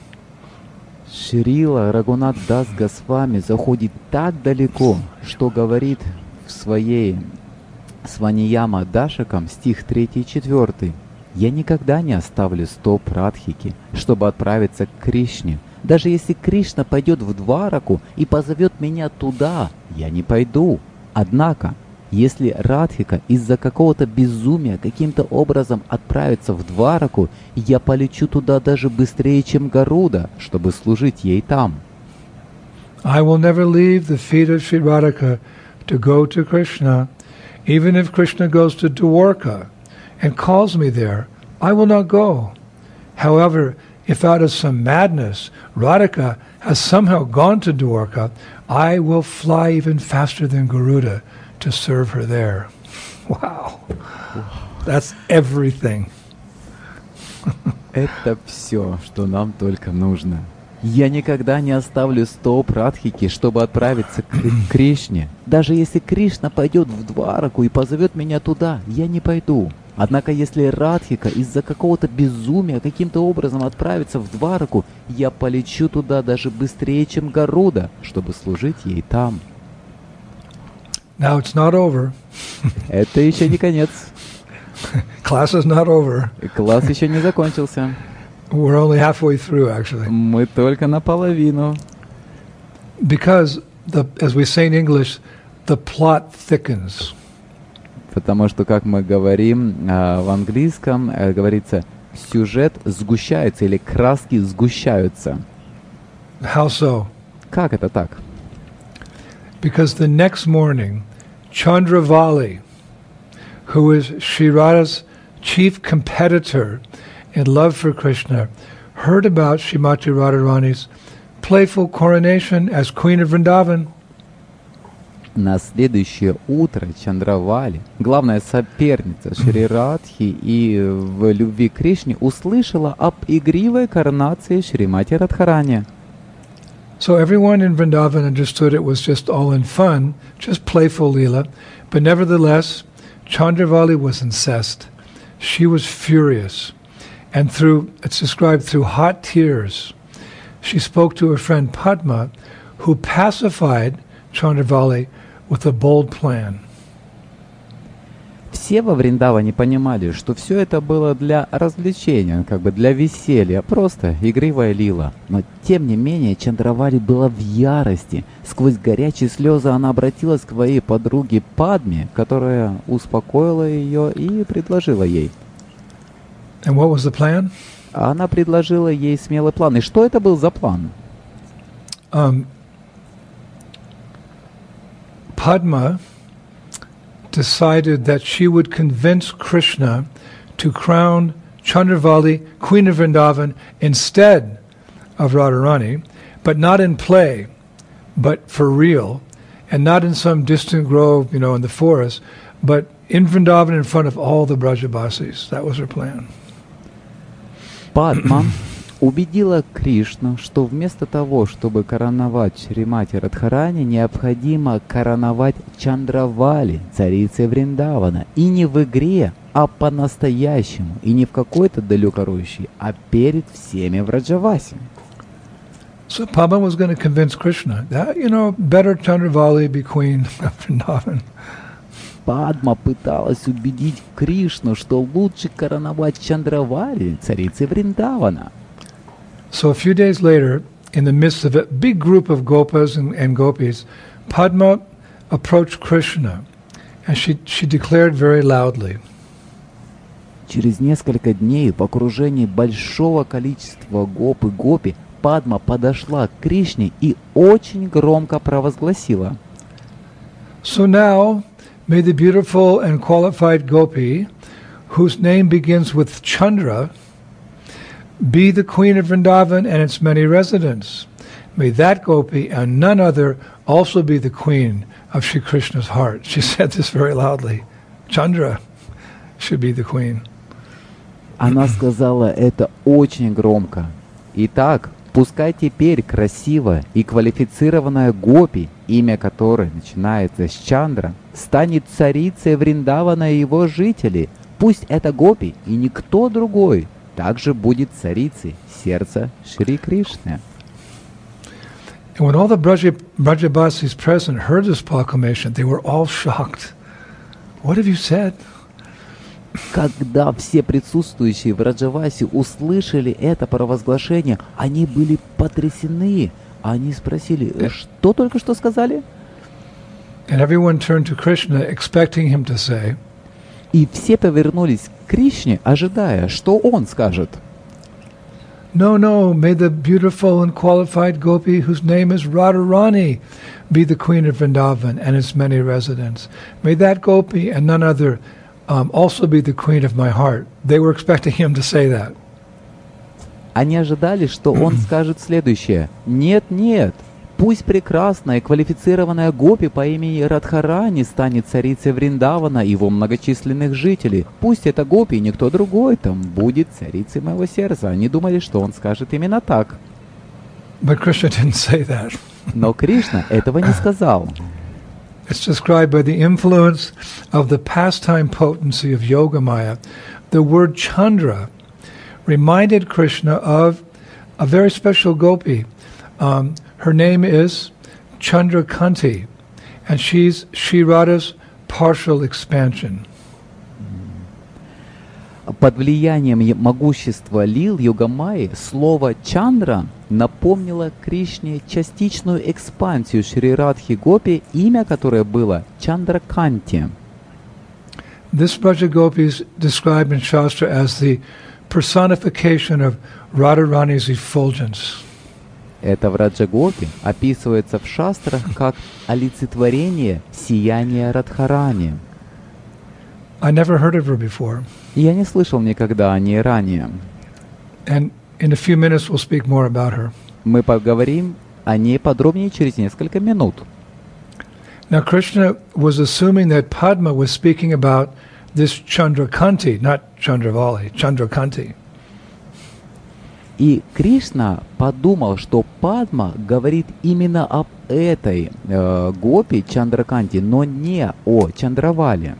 Speaker 2: Шрила Рагунат Дас Госвами заходит так далеко, что говорит в своей Сванияма Дашакам, стих третий и четвертый. «Я никогда не оставлю стоп Радхики, чтобы отправиться к Кришне. Даже если Кришна пойдет в Двараку и позовет меня туда, я не пойду. Однако, если Радхика из-за какого-то безумия каким-то образом отправится в Двараку, я полечу туда даже быстрее, чем Гаруда, чтобы служить ей там».
Speaker 1: I will never leave the feet of Sri Radhika to go to Krishna. Even if Krishna goes to Dwarka and calls me there, I will not go. However, if out of some madness Radhika has somehow gone to Dwarka, I will fly even faster than Garuda to serve her there. Wow. That's everything.
Speaker 2: Это все, что нам только нужно. Я никогда не оставлю стоп Радхики, чтобы отправиться к Кришне. Даже если Кришна пойдет в Двараку и позовет меня туда, я не пойду. Однако если Радхика из-за какого-то безумия каким-то образом отправится в Двараку, я полечу туда даже быстрее, чем Гаруда, чтобы служить ей там.
Speaker 1: Now it's not over.
Speaker 2: Это еще не конец.
Speaker 1: Class is not over.
Speaker 2: Класс еще не закончился.
Speaker 1: We're only halfway through, actually.
Speaker 2: Мы только наполовину.
Speaker 1: Because, the, as we say in English, the plot thickens.
Speaker 2: Потому что, как мы говорим э, в английском, э, говорится, сюжет сгущается или краски сгущаются.
Speaker 1: How so?
Speaker 2: Как это так?
Speaker 1: Because the next morning, Chandravali, who is Sri Radha's chief competitor in love for Krishna, heard about Srimati Radharani's playful coronation as Queen of Vrindavan.
Speaker 2: На следующее утро Чандравали, главная соперница Шри Радхи и в любви к Кришне, услышала об игривой коронации Шримати Радхарани.
Speaker 1: So everyone in Vrindavan understood it was just all in fun, just playful Leela, but nevertheless, Chandravali was incensed. She was furious, and through, it's described through hot tears, she spoke to her friend Padma, who pacified Chandravali with a bold plan.
Speaker 2: Все во Вриндаване понимали, что все это было для развлечения, как бы для веселья, просто игривая лила. Но тем не менее Чандравали была в ярости. Сквозь горячие слезы она обратилась к своей подруге Падме, которая успокоила ее и предложила ей.
Speaker 1: And what was the plan?
Speaker 2: Она предложила ей смелый план. И что это был за план?
Speaker 1: Um, Padma decided that she would convince Krishna to crown Chandravali Queen of Vrindavan instead of Radharani, but not in play, but for real, and not in some distant grove, you know, in the forest, but in Vrindavan in front of all the Brajabasis. That was her plan.
Speaker 2: Падма убедила Кришну, что вместо того, чтобы короновать Шримати Радхарани, необходимо короновать Чандравали, царицей Вриндавана, и не в игре, а по-настоящему, и не в какой-то далекорущей, а перед всеми Враджаваси.
Speaker 1: So Padma was going to convince Krishna that, you know, better Chandravali be queen of Vrindavan.
Speaker 2: Падма пыталась убедить Кришну, что лучше короновать Чандравали, царицей Вриндавана.
Speaker 1: So a few days later, in the midst of a big group of gopas and, and gopis, Padma approached Krishna, and she, she declared very loudly.
Speaker 2: Через несколько дней в окружении большого количества гоп и гопи Падма подошла к Кришне и очень громко провозгласила.
Speaker 1: So now, may the beautiful and qualified gopi, whose name begins with Chandra, be the queen of Vrindavan and its many residents. May that gopi and none other also be the queen of Shri Krishna's heart. She said this very loudly. Chandra should be the queen.
Speaker 2: Она сказала это очень громко. Итак, пускай теперь красивая и квалифицированная гопи, имя которой начинается с Чандра, станет царицей Вриндавана и его жителей. Пусть эта гопи и никто другой также будет царицей сердца Шри Кришны.
Speaker 1: And when all the Braja, Brajabasis present heard this proclamation, they were all shocked. What have you said?
Speaker 2: Когда все присутствующие в Раджавасе услышали это провозглашение, они были потрясены. Они спросили, что только что сказали?
Speaker 1: And everyone turned to Krishna, expecting him to say,
Speaker 2: И все повернулись к Кришне, ожидая, что он скажет.
Speaker 1: No, no, may the beautiful and qualified gopi whose name is Radharani be the queen of Vrindavan and its many residents. May that gopi and none other um, also be the queen of my heart. They were expecting him to say that.
Speaker 2: Они ожидали, что он скажет следующее. Нет, нет, пусть прекрасная и квалифицированная гопи по имени Радхарани станет царицей Вриндавана и его многочисленных жителей. Пусть эта гопи и никто другой там будет царицей моего сердца. Они думали, что он скажет именно так.
Speaker 1: But Krishna didn't say that.
Speaker 2: Но Кришна этого не сказал.
Speaker 1: It's described by the influence of the pastime potency of Yogamaya. The word Chandra reminded Krishna of a very special gopi. Um, her name is Chandrakanti, and she's Shri Radha's partial expansion.
Speaker 2: Под влиянием е- могущества лил Йогамайи слово «чандра» напомнило Кришне частичную экспансию Шри Радхи Гопи, имя которой было Чандраканти.
Speaker 1: This Braja Gopi is described in Shastra as the personification of Radharani's effulgence.
Speaker 2: Это Враджагопи описывается в шастрах как олицетворение сияния Радхарани.
Speaker 1: I never heard of her before,
Speaker 2: Я не слышал никогда о ней ранее.
Speaker 1: and in a few minutes we'll speak more about her.
Speaker 2: Мы поговорим о ней подробнее через несколько минут.
Speaker 1: Now Krishna was assuming that Padma was speaking about this Chandrakanti, not Chandravali, Chandrakanti.
Speaker 2: И Кришна подумал, что Падма говорит именно об этой э, гопи Чандраканти, но не о Чандравале.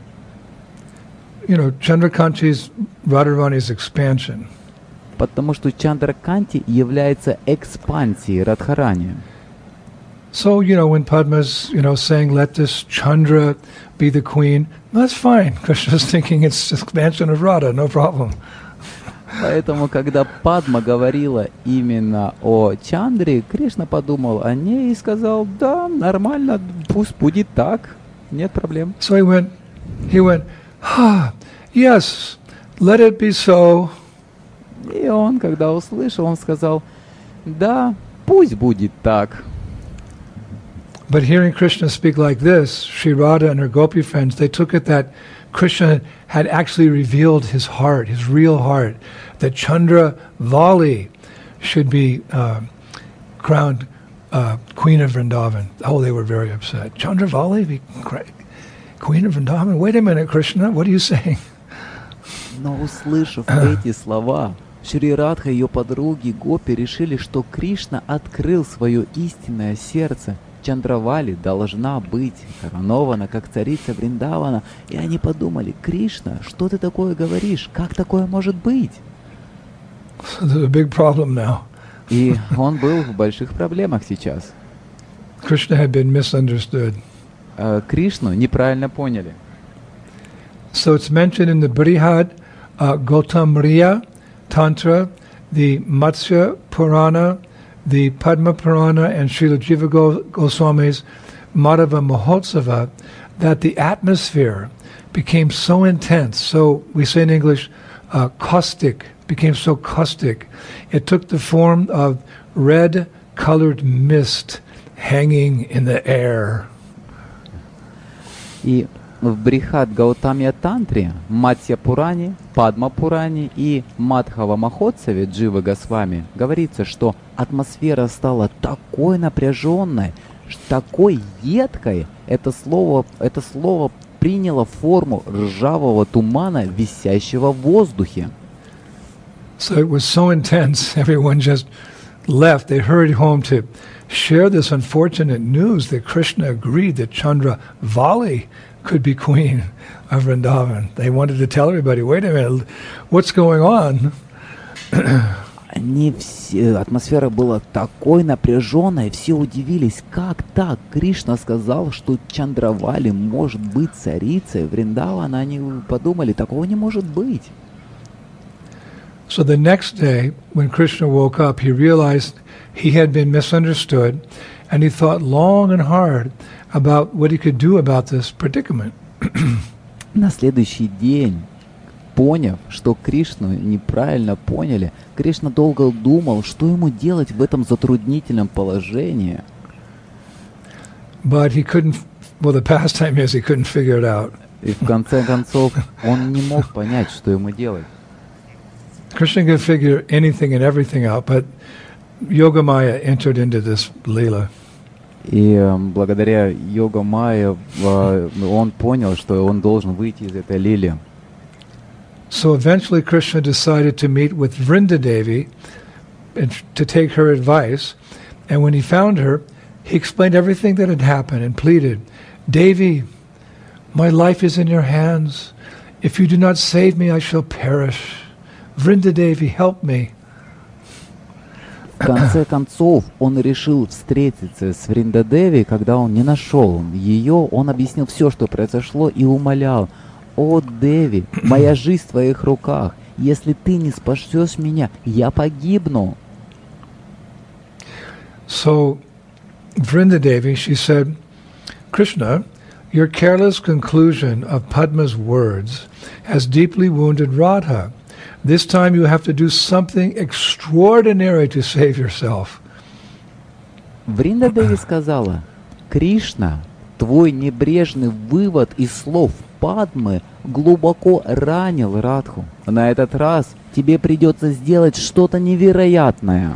Speaker 1: You know, Chandrakanti is Radharani's expansion.
Speaker 2: Потому что Чандраканти является экспансией Радхарани.
Speaker 1: So, you know, when Padma's, you know, saying, let this Chandra be the queen, that's fine. Krishna's thinking it's expansion of Radha, no problem.
Speaker 2: Поэтому, когда Падма говорила именно о Чандре, Кришна подумал о ней и сказал, да, нормально, пусть будет так, нет проблем.
Speaker 1: So he went, he went, ah, yes, let it be so.
Speaker 2: И он, когда услышал, он сказал, да, пусть будет так.
Speaker 1: But hearing Krishna speak like this, Sri Radha and her Gopi friends, they took it that Krishna had actually revealed his heart, his real heart, that Chandra Vali should be uh, crowned uh, Queen of Vrindavan. Oh, they were very upset. Chandra Vali be cra- Queen of Vrindavan? Wait a minute, Krishna, what are you saying?
Speaker 2: Но услышав эти слова, Шри Радха и ее подруги Гопи решили, что Кришна открыл свое истинное сердце. Чандравали должна быть коронована как царица Вриндавана. И они подумали, Кришна, что ты такое говоришь? Как такое может быть?
Speaker 1: So there's a big problem now.
Speaker 2: И он был в больших проблемах сейчас.
Speaker 1: Krishna had been misunderstood.
Speaker 2: Э, Кришну неправильно поняли.
Speaker 1: So it's mentioned in the Brihad uh, Gautamriya Tantra, the Matsya Purana, the Padma Purana, and Srila Jiva Go- Goswami's Madhava Mahotsava, that the atmosphere became so intense, so we say in English, uh, caustic, became so caustic. It took the form of red-colored mist hanging in the air.
Speaker 2: И в Брихат Гаутамья Тантре, Матья Пуране, Падма Пуране и Мадхава Махотсаве Дживы Госвами говорится, что атмосфера стала такой напряженной, такой едкой, это слово, это слово приняло форму ржавого тумана, висящего в воздухе.
Speaker 1: So it was so intense, everyone just left. They hurried home to share this unfortunate news that Krishna agreed that Chandra Vali could be queen of Vrindavan. They wanted to tell everybody, wait a minute, what's going on?
Speaker 2: Они все, атмосфера была такой напряженной, все удивились, как так? Кришна сказал, что Чандравали может быть царицей Вриндавана. Они подумали, такого не может быть.
Speaker 1: So the next day, when Krishna woke up, he realized he had been misunderstood, and he thought long and hard about what he could do about this predicament.
Speaker 2: На следующий день, поняв, что Кришну неправильно поняли, Кришна долго думал, что ему делать в этом затруднительном положении.
Speaker 1: But he couldn't, well, the pastime is he couldn't figure it out.
Speaker 2: И в конце концов, он не мог понять, что ему делать.
Speaker 1: Krishna could figure anything and everything out, but Yogamaya entered into this Leela.
Speaker 2: И э, благодаря Йога Майя э, он понял, что он должен выйти из этой лили.
Speaker 1: So eventually Krishna decided to meet with Vrinda Devi and to take her advice. And when he found her, he explained everything that had happened and pleaded, Devi, my life is in your hands. If you do not save me, I shall perish. Vrinda Devi, help me.
Speaker 2: В конце концов, он решил встретиться с Вриндадеви, когда он не нашел ее. Он объяснил все, что произошло, и умолял: «О, Деви, моя жизнь в твоих руках. если ты не спасешь меня, я погибну».
Speaker 1: So, Vrinda Devi, she said, Krishna, your careless conclusion of Padma's words has deeply wounded Radha. This time you have to do something extraordinary to save yourself.
Speaker 2: Вринда Деви сказала: «Кришна, твой небрежный вывод из слов Падмы глубоко ранил Радху. На этот раз тебе придется сделать что-то невероятное».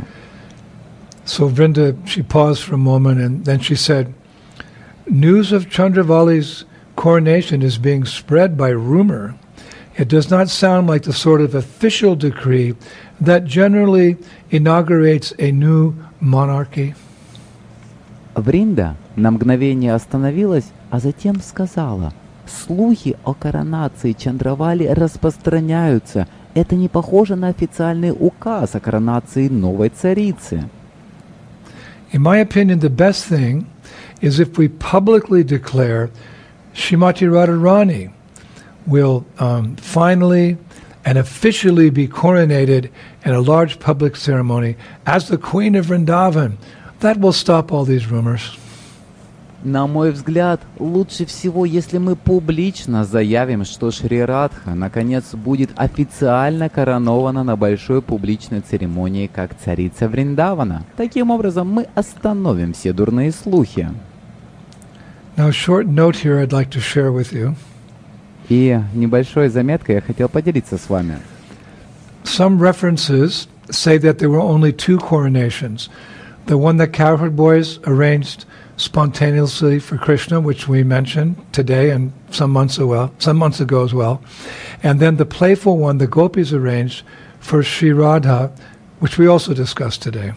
Speaker 1: So Vrinda, she paused for a moment and then she said, news of Chandravali's coronation is being spread by rumor. It does not sound like the sort of official decree that generally inaugurates a new monarchy.
Speaker 2: Вринда на мгновение остановилась, а затем сказала: «Слухи о коронации Чандравали распространяются. Это не похоже на официальный указ о коронации новой царицы».
Speaker 1: In my opinion, the best thing is if we publicly declare Srimati Radharani will um, finally and officially be coronated in a large public ceremony as the Queen of Vrindavan. That will stop all these rumors.
Speaker 2: На мой взгляд, лучше всего, если мы публично заявим, что Шри Радха наконец будет официально коронована на большой публичной церемонии как царица Вриндавана. Таким образом, мы остановим все дурные слухи.
Speaker 1: Now, a short note here I'd like to share with you.
Speaker 2: И небольшой заметкой я хотел поделиться с вами.
Speaker 1: Some references say that there were only two coronations. The one that cowherd boys arranged spontaneously for Krishna, which we mentioned today and some months ago, some months ago as well, and then the playful one the gopis arranged for Sri Radha, which we also discussed today.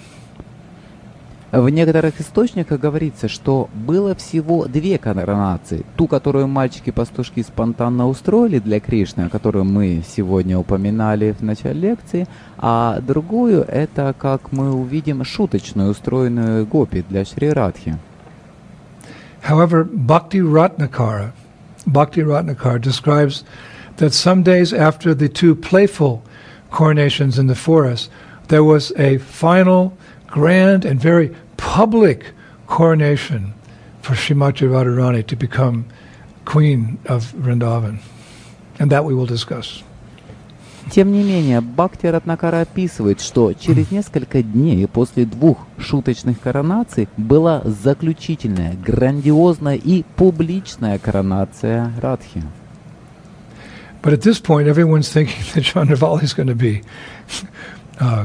Speaker 2: В некоторых источниках говорится, что было всего две коронации. Ту, которую мальчики-пастушки спонтанно устроили для Кришны, которую мы сегодня упоминали в начале лекции, а другую, это, как мы увидим, шуточную, устроенную гопи для Шри Радхи.
Speaker 1: However, Bhakti Ratnakara, Bhakti Ratnakara describes that some days after the two playful coronations in the forest, there was a final, grand, and very public coronation for Srimati Radharani to become Queen of Vrindavan. And that we will discuss.
Speaker 2: Тем не менее, Бхакти Ратнакара описывает, что через несколько дней после двух шуточных коронаций была заключительная, грандиозная и публичная коронация Радхи.
Speaker 1: But at this point, everyone's thinking that Chandravali is going to be uh,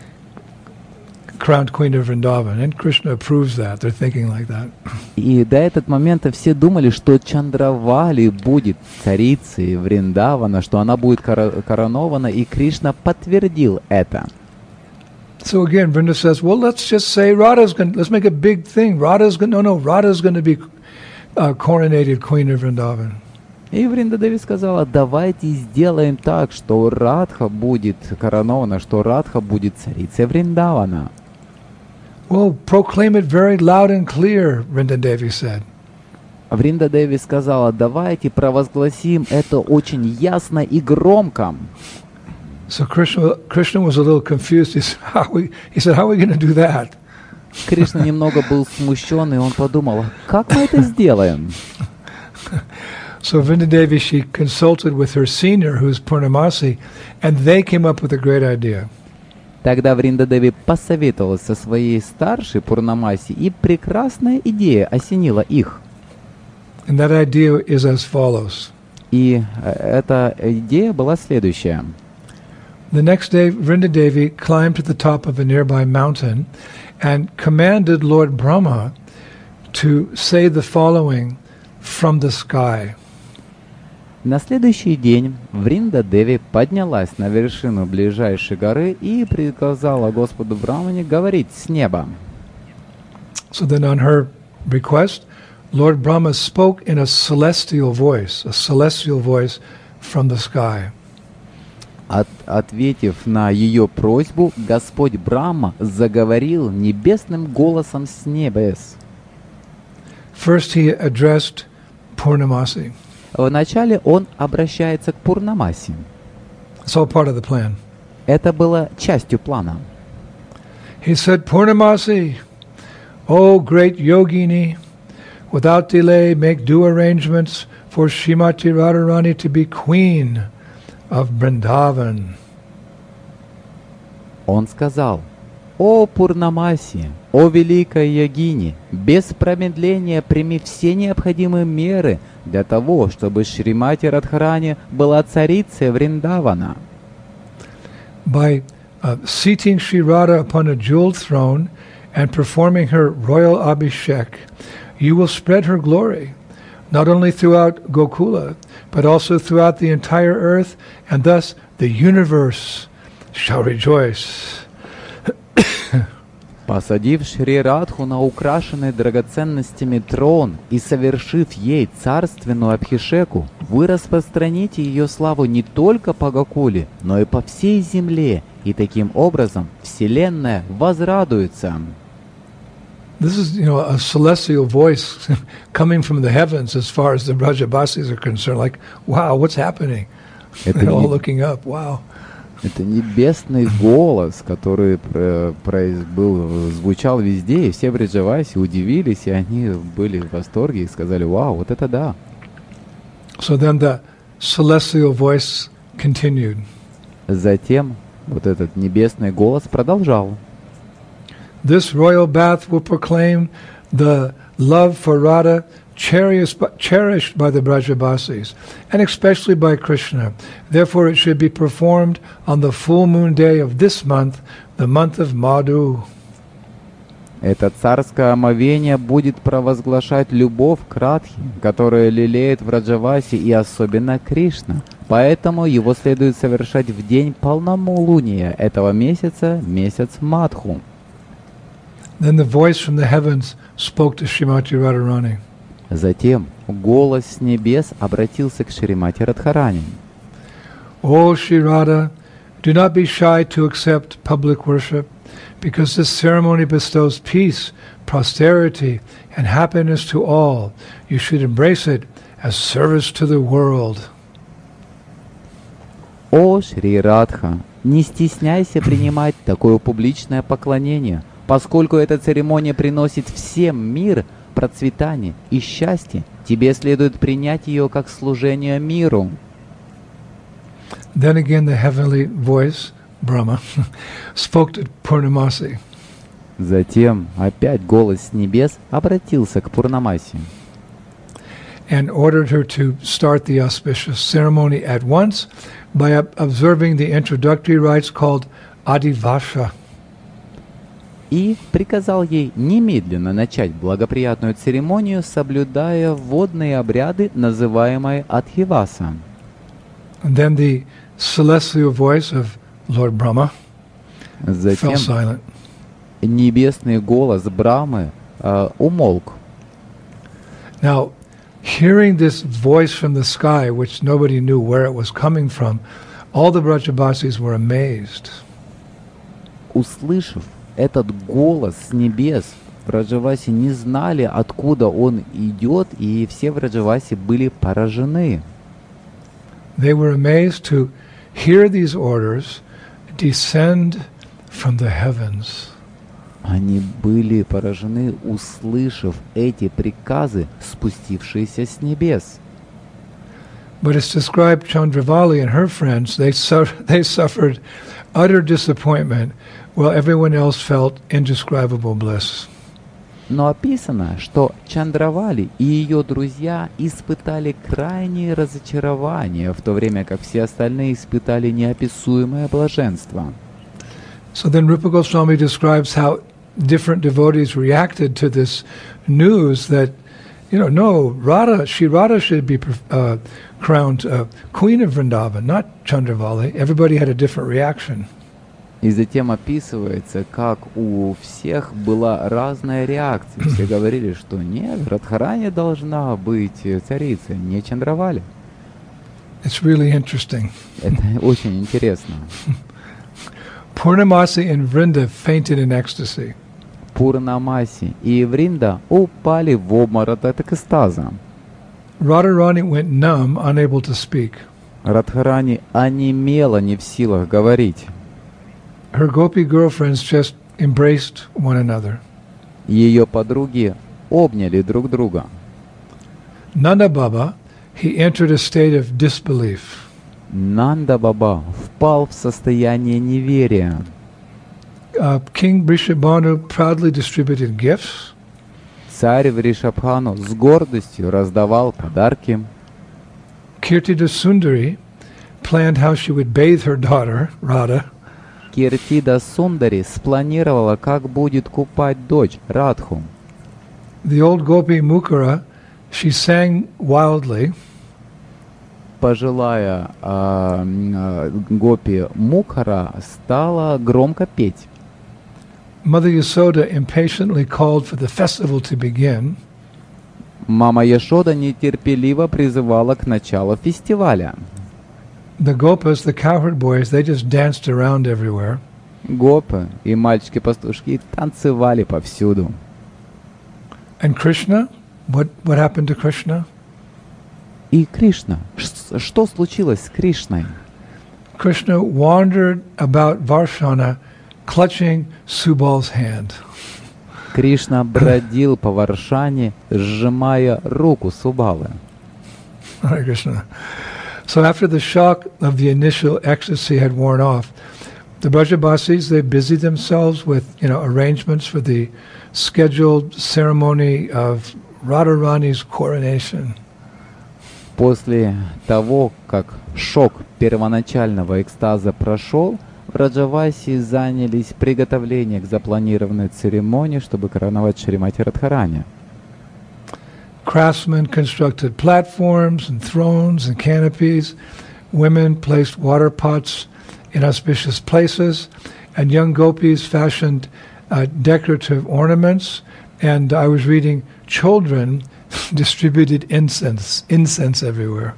Speaker 1: crowned Queen of Vrindavan, and Krishna approves that. They're thinking like that.
Speaker 2: И до этого момента все думали, что Чандравали будет царицей Вриндавана, что она будет кор- коронована, и Кришна подтвердил это.
Speaker 1: So again, Vrinda says, well, let's just say Radha's going. Let's make a big thing. Radha's going. No, no, Radha's going to be uh, coronated Queen of Vrindavan.
Speaker 2: И Вринда Деви сказала: давайте сделаем так, что Радха будет коронована, что Радха будет царицей Вриндавана.
Speaker 1: Well, proclaim it very loud and clear, Vrinda Devi said.
Speaker 2: Вринда Деви сказала: давайте провозгласим это очень ясно и громко.
Speaker 1: So Krishna, Krishna was a little confused. He said, how are we, he said, how are we going to do that?
Speaker 2: Кришна немного был смущен, и он подумал: как мы это сделаем?
Speaker 1: So Vrinda Devi, she consulted with her senior, who's Purnamasi, and they came up with a great idea.
Speaker 2: Тогда Вринда Деви посоветовалась со своей старшей Пурнамаси, и прекрасная идея осенила их.
Speaker 1: And that idea is as follows.
Speaker 2: И эта идея была следующая.
Speaker 1: The next day, Vrinda Devi climbed to the top of a nearby mountain and commanded Lord Brahma to say the following from the sky.
Speaker 2: На следующий день Вринда Деви поднялась на вершину ближайшей горы и приказала Господу Брамане говорить с неба.
Speaker 1: So then on her request, Lord Brahma spoke in a celestial voice, a celestial voice from the sky.
Speaker 2: От, ответив на ее просьбу, Господь Брахма заговорил небесным голосом с небес.
Speaker 1: First he addressed Purnamasi.
Speaker 2: Вначале он обращается к Пурнамаси.
Speaker 1: It's all part of the plan.
Speaker 2: Это было частью плана.
Speaker 1: He said, Purnamasi, O great yogini, without delay make due arrangements for Srimati Radharani to be queen of Vrindavan.
Speaker 2: Он сказал: «О Пурнамаси, о великая йогини, без промедления прими все необходимые меры для того, чтобы Шримати Радхарани была царицей Вриндавана».
Speaker 1: By uh, seating Sri Radha upon a jeweled throne and performing her royal abhishek, you will spread her glory, not only throughout Gokula, but also throughout the entire earth, and thus the universe shall rejoice.
Speaker 2: Посадив Шри Радху на украшенный драгоценностями трон и совершив ей царственную абхишеку, вы распространите ее славу не только по Гокуле, но и по всей земле, и таким образом Вселенная возрадуется.
Speaker 1: This is, you know, a celestial voice coming from the heavens as far as the Brajabasis are concerned. Like, wow, what's happening? They're all looking up. Wow.
Speaker 2: Это небесный голос, который про, про, был, звучал везде, и все бриджаваси удивились, и они были в восторге и сказали: «Вау, вот это да!»
Speaker 1: So then the celestial voice continued.
Speaker 2: Затем вот этот небесный голос продолжал.
Speaker 1: This royal bath will proclaim the love for Radha cherished by, cherished by the Brajabasis, and especially by Krishna. Therefore it should be performed on the full moon day of this month, the month of Madhu.
Speaker 2: Это царское омовение будет провозглашать любовь к Радхе, которая лелеет Враджаваси и особенно Кришна. Поэтому его следует совершать в день полнолуния этого месяца, месяц Мадху.
Speaker 1: Then the voice from the heavens spoke to Srimati Radharani.
Speaker 2: Затем голос с небес обратился к Шримати Радхарани.
Speaker 1: O Shri Radha, do not be shy to accept public worship, because this ceremony bestows peace, prosperity, and happiness to all. You should embrace it as service to the world.
Speaker 2: О Шри Радха, не стесняйся принимать такое публичное поклонение, поскольку эта церемония приносит всем мир, процветание и счастье. Тебе следует принять ее как служение миру.
Speaker 1: Then again the heavenly voice, Brahma, spoke to Purnamasi.
Speaker 2: Затем опять голос с небес обратился к Пурнамаси
Speaker 1: and ordered her to start the auspicious ceremony at once by ob- observing the introductory rites called Adivasha.
Speaker 2: и приказал ей немедленно начать благоприятную церемонию, соблюдая вводные обряды, называемые Адхиваса.
Speaker 1: And then the celestial voice of Lord Brahma
Speaker 2: Затем
Speaker 1: fell silent.
Speaker 2: небесный голос Брамы э, умолк.
Speaker 1: Now, hearing this voice from the sky, which nobody knew where it was coming from, all the Brajabasis were amazed.
Speaker 2: Услышав этот голос с небес, Враджаваси не знали, откуда он идет, и все Враджаваси были поражены.
Speaker 1: They were amazed to hear these orders descend from the heavens.
Speaker 2: Они были поражены, услышав эти приказы, спустившиеся с небес.
Speaker 1: But it's described Chandravali and her friends, they, su- they suffered utter disappointment while everyone else felt indescribable bliss.
Speaker 2: Но описано, что Чандравали и ее друзья испытали крайнее разочарование, в то время как все остальные испытали неописуемое блаженство.
Speaker 1: So then Rupa Goswami describes how different devotees reacted to this news that, you know, no, Radha, Shri Radha should be uh, crowned uh, Queen of Vrindavan, not Chandravali. Everybody had a different reaction.
Speaker 2: И затем описывается, как у всех была разная реакция. Все говорили, что нет, Радхарани должна быть царицей, не Чандравали.
Speaker 1: It's really interesting.
Speaker 2: Это очень интересно.
Speaker 1: Purnamasi and Vrinda fainted in ecstasy.
Speaker 2: Пурнамаси и Вринда упали в обморок от экстаза.
Speaker 1: Radharani went numb, unable to speak.
Speaker 2: Радхарани онемела, не в силах говорить.
Speaker 1: Her gopi girlfriends just embraced one another.
Speaker 2: Ее подруги обняли друг друга.
Speaker 1: Nanda Baba, he entered a state of disbelief.
Speaker 2: Нанда Баба впал в состояние неверия.
Speaker 1: Uh, King Vrishabhanu proudly distributed gifts.
Speaker 2: Царь Вришабхану с гордостью раздавал подарки.
Speaker 1: Kirtida Sundari planned how she would bathe her daughter, Radha.
Speaker 2: Киртида Сундари спланировала, как будет купать дочь Радху.
Speaker 1: The old gopi Mukara, she sang wildly.
Speaker 2: Пожилая э, э, гопи Мукхара стала громко петь.
Speaker 1: Mother Yasoda impatiently called for the festival to begin.
Speaker 2: Мама Яшода нетерпеливо призывала к началу фестиваля.
Speaker 1: The Gopas, the cowherd boys, they just danced around everywhere.
Speaker 2: Гопы и мальчики-пастушки танцевали повсюду.
Speaker 1: And Krishna, what, what happened to Krishna?
Speaker 2: И Кришна. Ш- что случилось с Кришной?
Speaker 1: Krishna wandered about Varshana, clutching Subal's hand.
Speaker 2: Кришна бродил по Варшане, сжимая руку Субалы.
Speaker 1: Hare Krishna. So after the shock of the initial ecstasy had worn off, the Brajabasis, they busied themselves with, you know, arrangements for the scheduled ceremony of Radharani's coronation.
Speaker 2: После того, как шок первоначального экстаза прошел, Враджаваси занялись приготовлением к запланированной церемонии, чтобы короновать Шримати Радхарани.
Speaker 1: Craftsmen constructed platforms and thrones and canopies. Women placed water pots in auspicious places, and young gopis fashioned uh, decorative ornaments. And I was reading, children distributed incense, incense everywhere.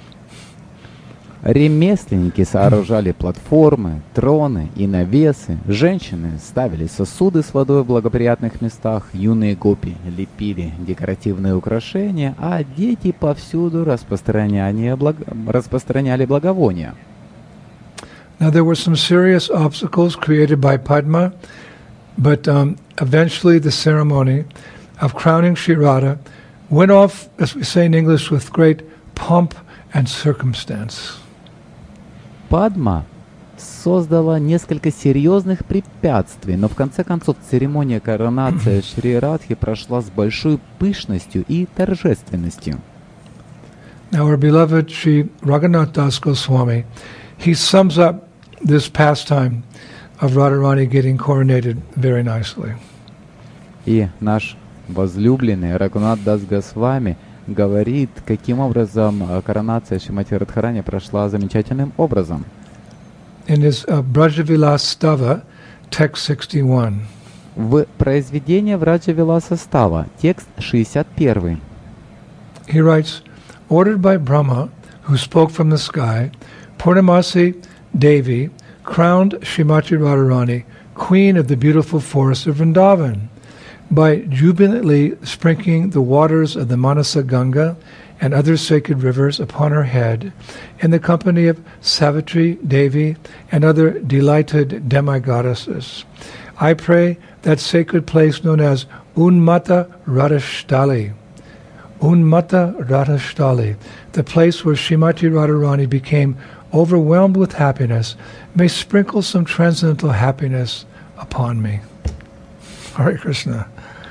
Speaker 2: Ремесленники сооружали платформы, троны и навесы. Женщины ставили сосуды с водой в благоприятных местах. Юные гопи лепили декоративные украшения, а дети повсюду распространяли, благ... распространяли благовония.
Speaker 1: Now there were some serious obstacles created by Padma, but um, eventually the ceremony of crowning Shri Radha went off, as we say in English, with great pomp and circumstance.
Speaker 2: Падма создала несколько серьезных препятствий, но в конце концов церемония коронации Шри Радхи прошла с большой пышностью и торжественностью.
Speaker 1: Now our beloved Shri Raghunath Das Goswami, he sums up this pastime of Radharani getting coronated very nicely.
Speaker 2: И наш возлюбленный Рагунат Дас Госвами говорит, каким образом коронация Шримати Радхарани прошла замечательным образом.
Speaker 1: In his uh, Brajavilas Stava, text sixty-one.
Speaker 2: В произведении Враджавиласа Става, текст шестьдесят один.
Speaker 1: He writes, ordered by Brahma, who spoke from the sky, Purnamasi Devi crowned Shrimati Radharani, queen of the beautiful forest of Vrindavan, by jubilantly sprinkling the waters of the Manasa Ganga and other sacred rivers upon her head, in the company of Savitri, Devi, and other delighted demigoddesses. I pray that sacred place known as Unmata Radhasthali, Unmata Radhasthali, the place where Shrimati Radharani became overwhelmed with happiness, may sprinkle some transcendental happiness upon me. Hare Krishna.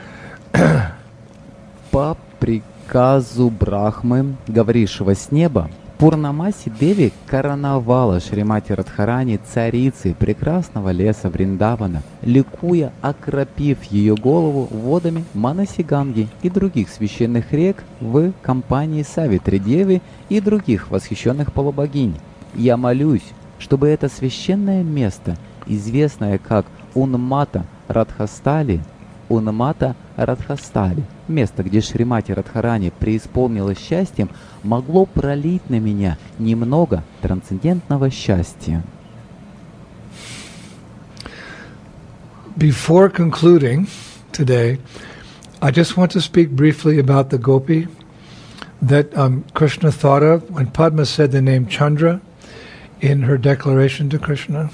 Speaker 2: По приказу Брахмы, говорившего с неба, Пурнамаси Деви короновала Шримати Радхарани царицей прекрасного леса Вриндавана, ликуя, окропив ее голову водами Манасиганги и других священных рек в компании Савитри Деви и других восхищенных полубогинь. Я молюсь, чтобы это священное место, известное как Унмата Радхастали, Унмата Радхастали, место, где Шримати Радхарани преисполнилось счастьем, могло пролить на меня немного трансцендентного счастья.
Speaker 1: Before concluding today, I just want to speak briefly about the gopi, that um, Krishna thought of when Padma said the name Chandra in her declaration to Krishna?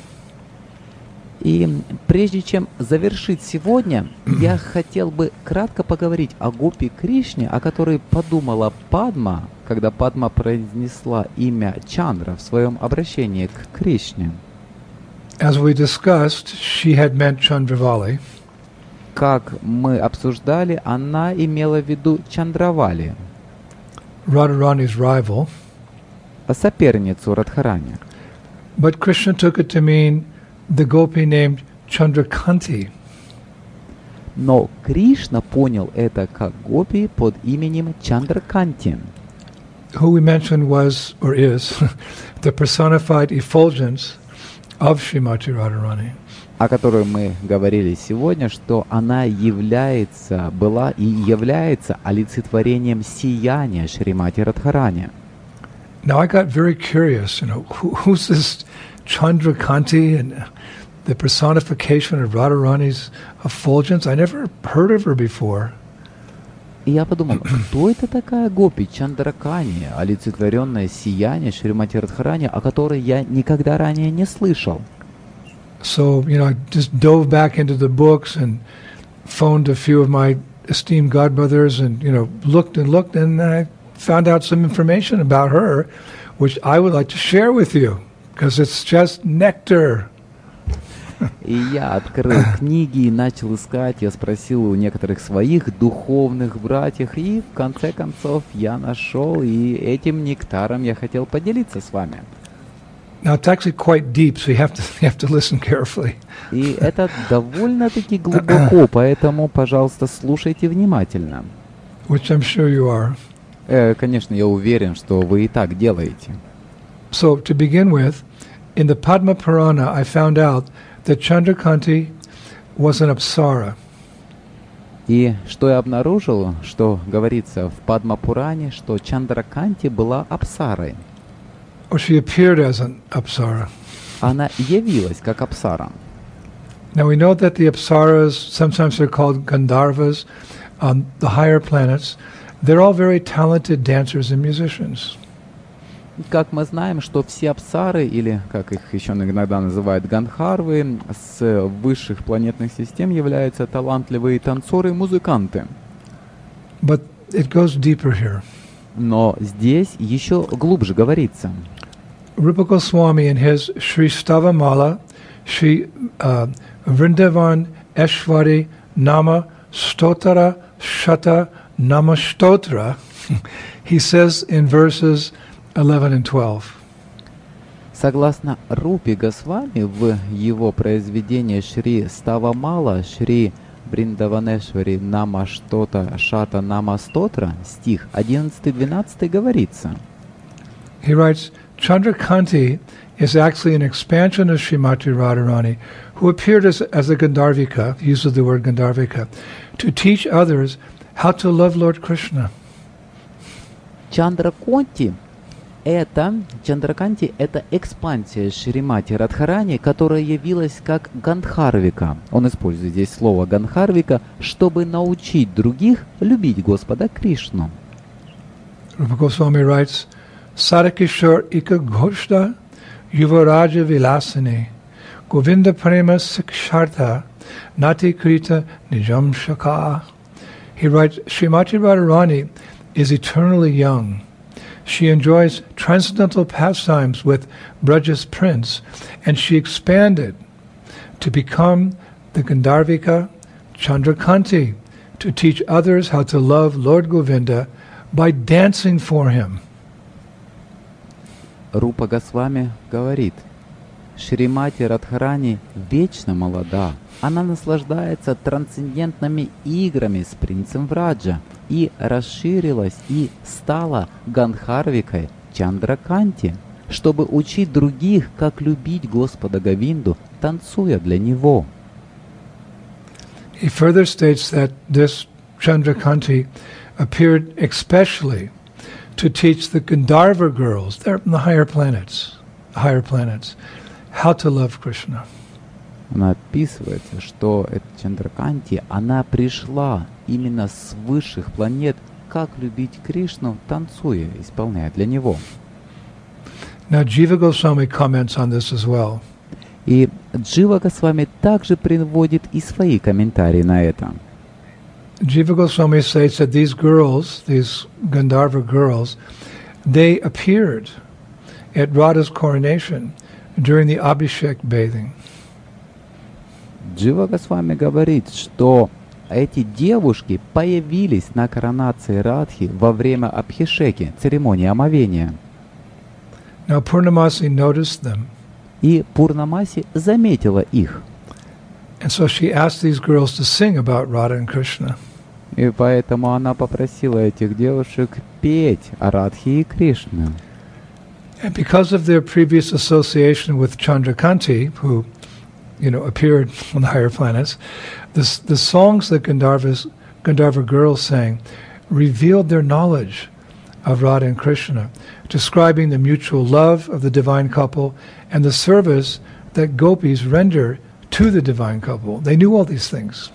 Speaker 2: И прежде чем завершить сегодня, я хотел бы кратко поговорить о гопи Кришне, о которой подумала Падма, когда Падма произнесла имя Чандра в своем обращении к Кришне.
Speaker 1: As we discussed, she had meant Chandravali.
Speaker 2: Как мы обсуждали, она имела в виду Чандравали,
Speaker 1: Radharani's rival.
Speaker 2: соперницу Радхарани.
Speaker 1: But Krishna took it to mean the gopi named Chandrakanti.
Speaker 2: Но Кришна понял это как гопи под именем Чандраканти,
Speaker 1: Who we mentioned was, or is, the personified effulgence of Srimati Radharani.
Speaker 2: о которой мы говорили сегодня, что она является, была и является олицетворением сияния Шримати Радхарани.
Speaker 1: Now I got very curious, you know, who, who's this Chandrakanti and the personification of Radharani's effulgence? I never heard of her before.
Speaker 2: И я подумал, кто это такая гопи Чандракани, олицетворенное сияние Шримати Радхарани, о которой я никогда ранее не слышал.
Speaker 1: So, you know, I just dove back into the books and phoned a few of my esteemed godbrothers and, you know, looked and looked and I found out some information about her, which I would like to share with you, because it's just nectar.
Speaker 2: И я открыл книги и начал искать. Я спросил у некоторых своих духовных братьев, и в конце концов я нашел, и этим нектаром я хотел поделиться с вами.
Speaker 1: Now it's actually quite deep, so you have to you have to listen carefully.
Speaker 2: И это довольно-таки глубоко, поэтому, пожалуйста, слушайте внимательно.
Speaker 1: Which I'm sure you are.
Speaker 2: Э, конечно, я уверен, что вы и так делаете.
Speaker 1: So to begin with, in the Padma Purana, I found out that Chandrakanti was an apsara.
Speaker 2: И что я обнаружил, что говорится в Падма-Пуране, что Чандраканти была апсарой.
Speaker 1: Or she appeared as an apsara.
Speaker 2: Она явилась как апсара.
Speaker 1: Now we know that the apsaras, sometimes they're called Gandharvas, on the higher planets. They're all very talented dancers and musicians.
Speaker 2: Как мы знаем, что все апсары, или как их еще иногда называют гандхарвы, с высших планетных систем являются талантливые танцоры и музыканты.
Speaker 1: But it goes deeper here.
Speaker 2: Но здесь еще глубже говорится.
Speaker 1: Rupa Goswami in his Sri Stavamala, Sri uh, Vrindavan Eshwari Nama Stotara Shata Nama Stotra, he says in verses eleven and twelve.
Speaker 2: Согласно Рупи Госвами, в его произведении Шри Ставамала, Шри Бриндаванешвари Нама Штота Шата Нама Стотра, стих одиннадцатый-двенадцатый говорится.
Speaker 1: He writes, Chandrakanti is actually an expansion of Srimati Radharani, who appeared as, as a Gandharvika, he uses the word Gandharvika, to teach others how to love Lord Krishna.
Speaker 2: Чандраканти это, Чандраканти это экспансия Шримати Радхарани, которая явилась как Гандхарвика. Он использует здесь слово Гандхарвика, чтобы научить других любить Господа Кришну.
Speaker 1: Rupa Goswami writes, Sarakishore Ika Ghoshda Yuvaraja Vilasini Govinda Prema Sikshartha Nati Krita Nijam Shaka. He writes, Srimati Radharani is eternally young. She enjoys transcendental pastimes with Braja's prince, and she expanded to become the Gandharvika Chandrakanti, to teach others how to love Lord Govinda by dancing for him.
Speaker 2: Рупа Госвами говорит, Шримати Радхарани вечно молода. Она наслаждается трансцендентными играми с принцем Враджа и расширилась и стала Гандхарвикой Чандраканти, чтобы учить других, как любить Господа Говинду, танцуя для Него.
Speaker 1: He further states that this Chandrakanti appeared especially to teach the Gandharva girls, they're from the higher planets, higher planets, how to love Krishna.
Speaker 2: Она описывается, что эта Чандраканти, она пришла именно с высших планет как любить Кришну, танцуя, исполняя для него.
Speaker 1: Now Jiva Goswami comments on this as well.
Speaker 2: И Джива Госвами также приводит и свои комментарии на это.
Speaker 1: Jiva Goswami states that these girls, these Gandharva girls, they appeared at Radha's coronation during the Abhishek bathing.
Speaker 2: Джива Госвами говорит, что эти девушки появились на коронации Радхи во время Абхишеки, церемонии омовения.
Speaker 1: Now Purnamasi noticed them.
Speaker 2: И Пурнамаси заметила их.
Speaker 1: And so she asked these girls to sing about Radha and Krishna.
Speaker 2: И поэтому она попросила этих девушек петь о Радхе и Кришне.
Speaker 1: And because of their previous association with Chandrakanti, who, you know, appeared on the higher planets, this, the songs that Gandharvas, Gandharva girls sang revealed their knowledge of Radha and Krishna, describing the mutual love of the divine couple and the service that gopis render to the divine couple. They knew all these things.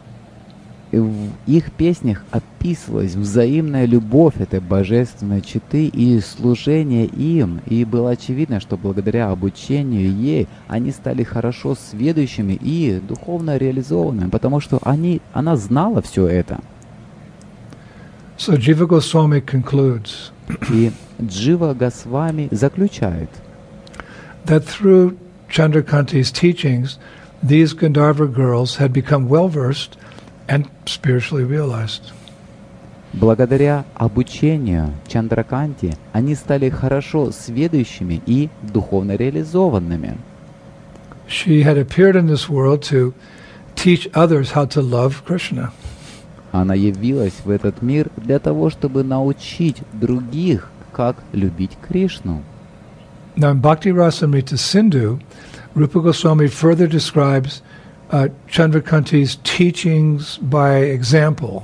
Speaker 2: И в их песнях описывалась взаимная любовь этой божественной четы и служение им. И было очевидно, что благодаря обучению ей они стали хорошо сведущими и духовно реализованными, потому что они, она знала все это.
Speaker 1: So Jiva Goswami concludes
Speaker 2: И Джива Госвами заключает,
Speaker 1: that through Chandrakanti's teachings, these Gandharva girls had become well-versed and spiritually realized.
Speaker 2: благодаря обучению Чандраканти они стали хорошо сведущими и духовно реализованными.
Speaker 1: She had appeared in this world to teach others how to love Krishna.
Speaker 2: Она явилась в этот мир для того, чтобы научить других, как любить Кришну.
Speaker 1: Now in Bhakti Rasamrita Sindhu, Rupa Goswami further describes uh, Chandrakanti's teachings by example.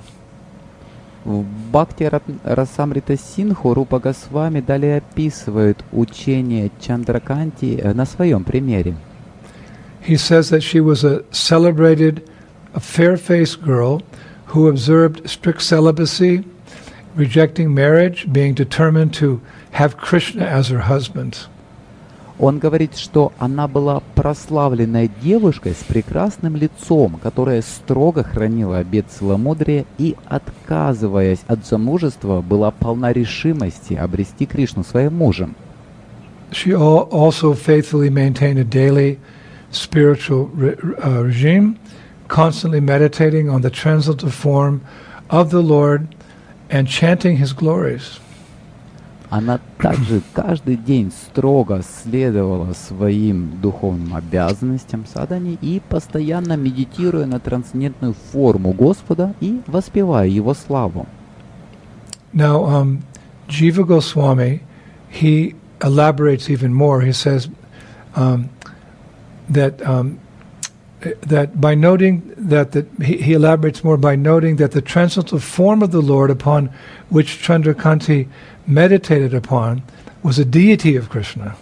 Speaker 2: В Бхакти Расамрита Синху Рупа Госвами далее описывает учение Чандраканти на своем примере.
Speaker 1: He says that she was a celebrated, a fair-faced girl who observed strict celibacy, rejecting marriage, being determined to have Krishna as her husband.
Speaker 2: Он говорит, что она была прославленной девушкой с прекрасным лицом, которая строго хранила обет целомудрия и, отказываясь от замужества, была полна решимости обрести Кришну своим мужем.
Speaker 1: She also faithfully maintained a daily spiritual re- uh, regime, constantly meditating on the transitive form of the Lord and chanting His glories.
Speaker 2: Она также каждый день строго следовала своим духовным обязанностям садхани и постоянно медитируя на трансцендентную форму Господа и воспевая Его славу.
Speaker 1: Now, um, Jiva Goswami, he elaborates even more. He says um, that um, that by noting that the, he, he elaborates more by noting that the transcendental form of the Lord upon which Chandrakanti meditated upon was a deity of Krishna.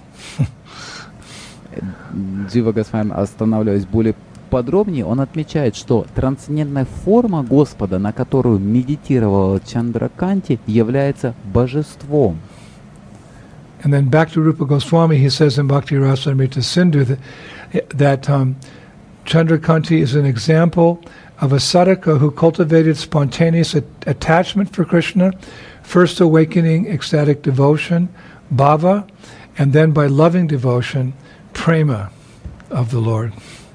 Speaker 2: Джива Госвами, останавливаясь более подробнее, он отмечает, что трансцендентная форма Господа, на которую медитировал Чандраканти, является божеством.
Speaker 1: And then back to Rupa Goswami, he says in Bhakti Rasamrita Sindhu that, that um, Chandrakanti is an example of a sadhaka who cultivated spontaneous at- attachment for Krishna, first awakening ecstatic devotion, bhava, and then by loving devotion, prema of the Lord.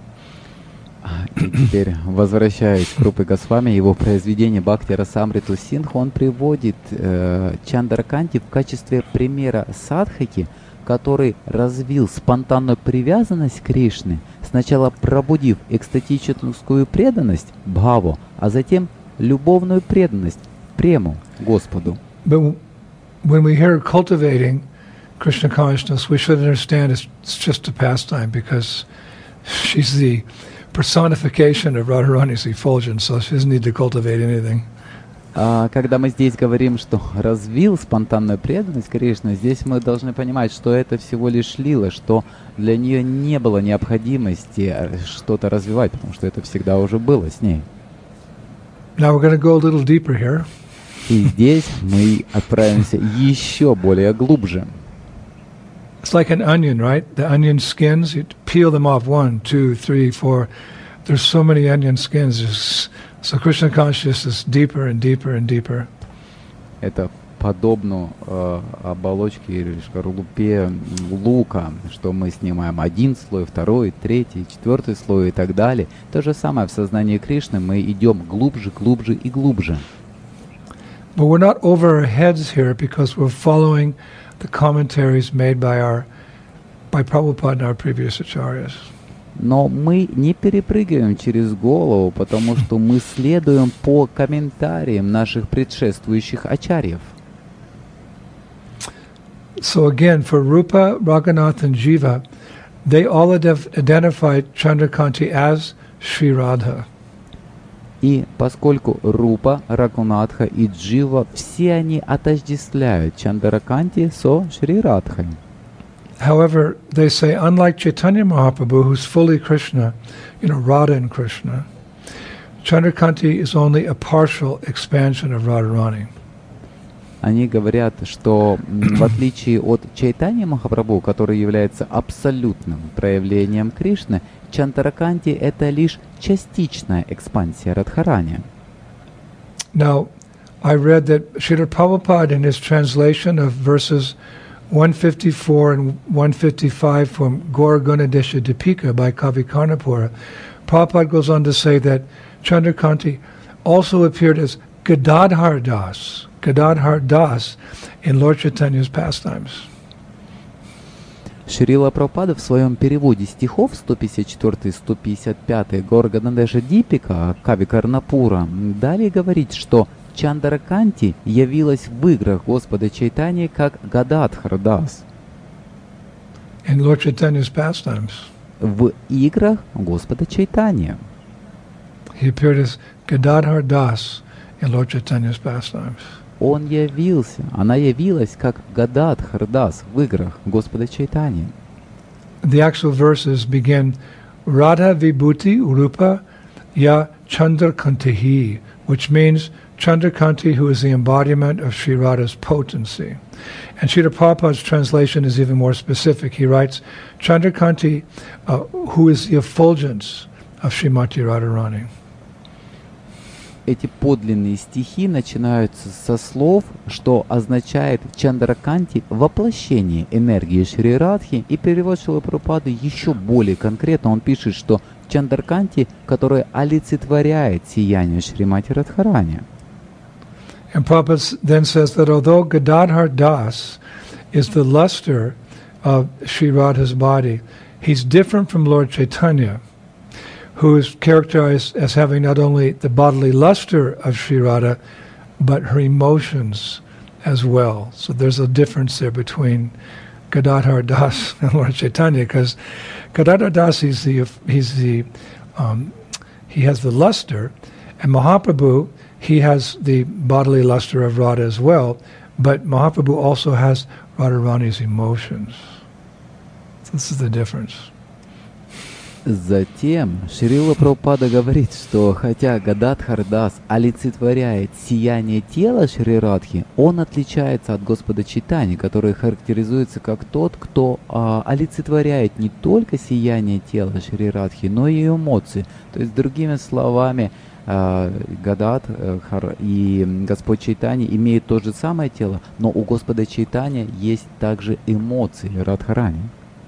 Speaker 2: И теперь, возвращаясь к Рупе Госвами, его произведение Бхакти Расамриту Синху, он приводит э, Чандраканти в качестве примера садхаки, который развил спонтанную привязанность к Кришне, сначала пробудив экстатическую преданность бхаву, а затем любовную преданность прему Господу.
Speaker 1: But when we hear cultivating Krishna consciousness, we should understand it's, it's just a pastime because she's the personification of Radharani's effulgence, so she doesn't need to cultivate anything.
Speaker 2: А когда мы здесь говорим, что развил спонтанную преданность Кришне, здесь мы должны понимать, что это всего лишь лила, что для нее не было необходимости что-то развивать, потому что это всегда уже было с ней.
Speaker 1: Now we're going to go a little deeper here.
Speaker 2: И здесь мы отправимся еще более глубже.
Speaker 1: It's like an onion, right? The onion skins, you peel them off one, two, three, four. There's so many onion skins. Just, so Krishna consciousness is deeper and deeper and deeper.
Speaker 2: Это подобно э, оболочке или шкарлупе лука, что мы снимаем один слой, второй, третий, четвертый слой и так далее. То же самое в сознании Кришны, мы идем глубже, глубже и глубже.
Speaker 1: But we're not over our heads here because we're following the commentaries made by our by Prabhupada and our previous acharyas.
Speaker 2: Но мы не перепрыгиваем через голову, потому что мы следуем по комментариям наших предшествующих ачарьев.
Speaker 1: So again, for Rupa, Raghunath, and Jiva, they all identified Chandrakanti as Sri Radha.
Speaker 2: И поскольку Рупа, Рагунатха и Джива, все они отождествляют Чандраканти со Шри Радхой.
Speaker 1: However, they say, unlike Chaitanya Mahaprabhu, who's fully Krishna, you know, Radha and Krishna, Chandrakanti is only a partial expansion of Radharani.
Speaker 2: Они говорят, что в отличие от Чайтаньи Махапрабху, который является абсолютным проявлением Кришны, Чандраканти — это лишь частичная экспансия Радхарани.
Speaker 1: Now, I read that Srila Prabhupada, in his translation of verses one fifty-four and one fifty-five from Gaura Gunadesha Dipika by Kavi Karnapura, Prabhupada goes on to say that Chandrakanti also appeared as Gadadhar Das, Gadadhar Das in Lord Chaitanya's pastimes.
Speaker 2: Шрила Прабхупада в своем переводе стихов сто пятьдесят четыре сто пятьдесят пять Гора Ганадеша Дипика Кави Карнапура далее говорит, что Чандраканти явилась в играх Господа Чайтаньи как Гададхар Дас.
Speaker 1: In Lord Chaitanya's pastimes.
Speaker 2: В играх Господа Чайтаньи.
Speaker 1: He appeared as Gadadhar Das in Lord Chaitanya's pastimes.
Speaker 2: Он явился, она явилась как Гададхар Дас в играх Господа Чайтаньи.
Speaker 1: The actual verses begin Radha Vibhuti Rupa Ya Chandrakantihi, which means Chandrakanti, who is the embodiment of Sri Radha's potency. And Srila Prabhupada's translation is even more specific. He writes, Chandrakanti, uh, who is the effulgence of Srimati Radharani.
Speaker 2: Эти подлинные стихи начинаются со слов, что означает Чандраканти — воплощение энергии Шри Радхи, и перевод Шрилы Прабхупады еще более конкретно. Он пишет, что Чандраканти, которая олицетворяет сияние Шримати Радхарани.
Speaker 1: And Prabhupada then says that although Gadadhar Das is the luster of Sri Radha's body, he's different from Lord Chaitanya, who is characterized as having not only the bodily luster of Sri Radha, but her emotions as well. So there's a difference there between Gadadhar Das and Lord Chaitanya, because Gadadhar Das, he's the, he's the, um, he has the luster, and Mahaprabhu, he has the bodily luster of Radha as well, but Mahaprabhu also has Radharani's emotions. So this is the difference.
Speaker 2: Затем Шрила Прабхупада говорит, что хотя Гададхар Дас олицетворяет сияние тела Шри Радхи, он отличается от Господа Чайтаньи, который характеризуется как тот, кто а, олицетворяет не только сияние тела Шри Радхи, но и эмоции. То есть, другими словами, а, Гададхар и Господь Чайтанья имеют то же самое тело, но у Господа Чайтаньи есть также эмоции Радхарани.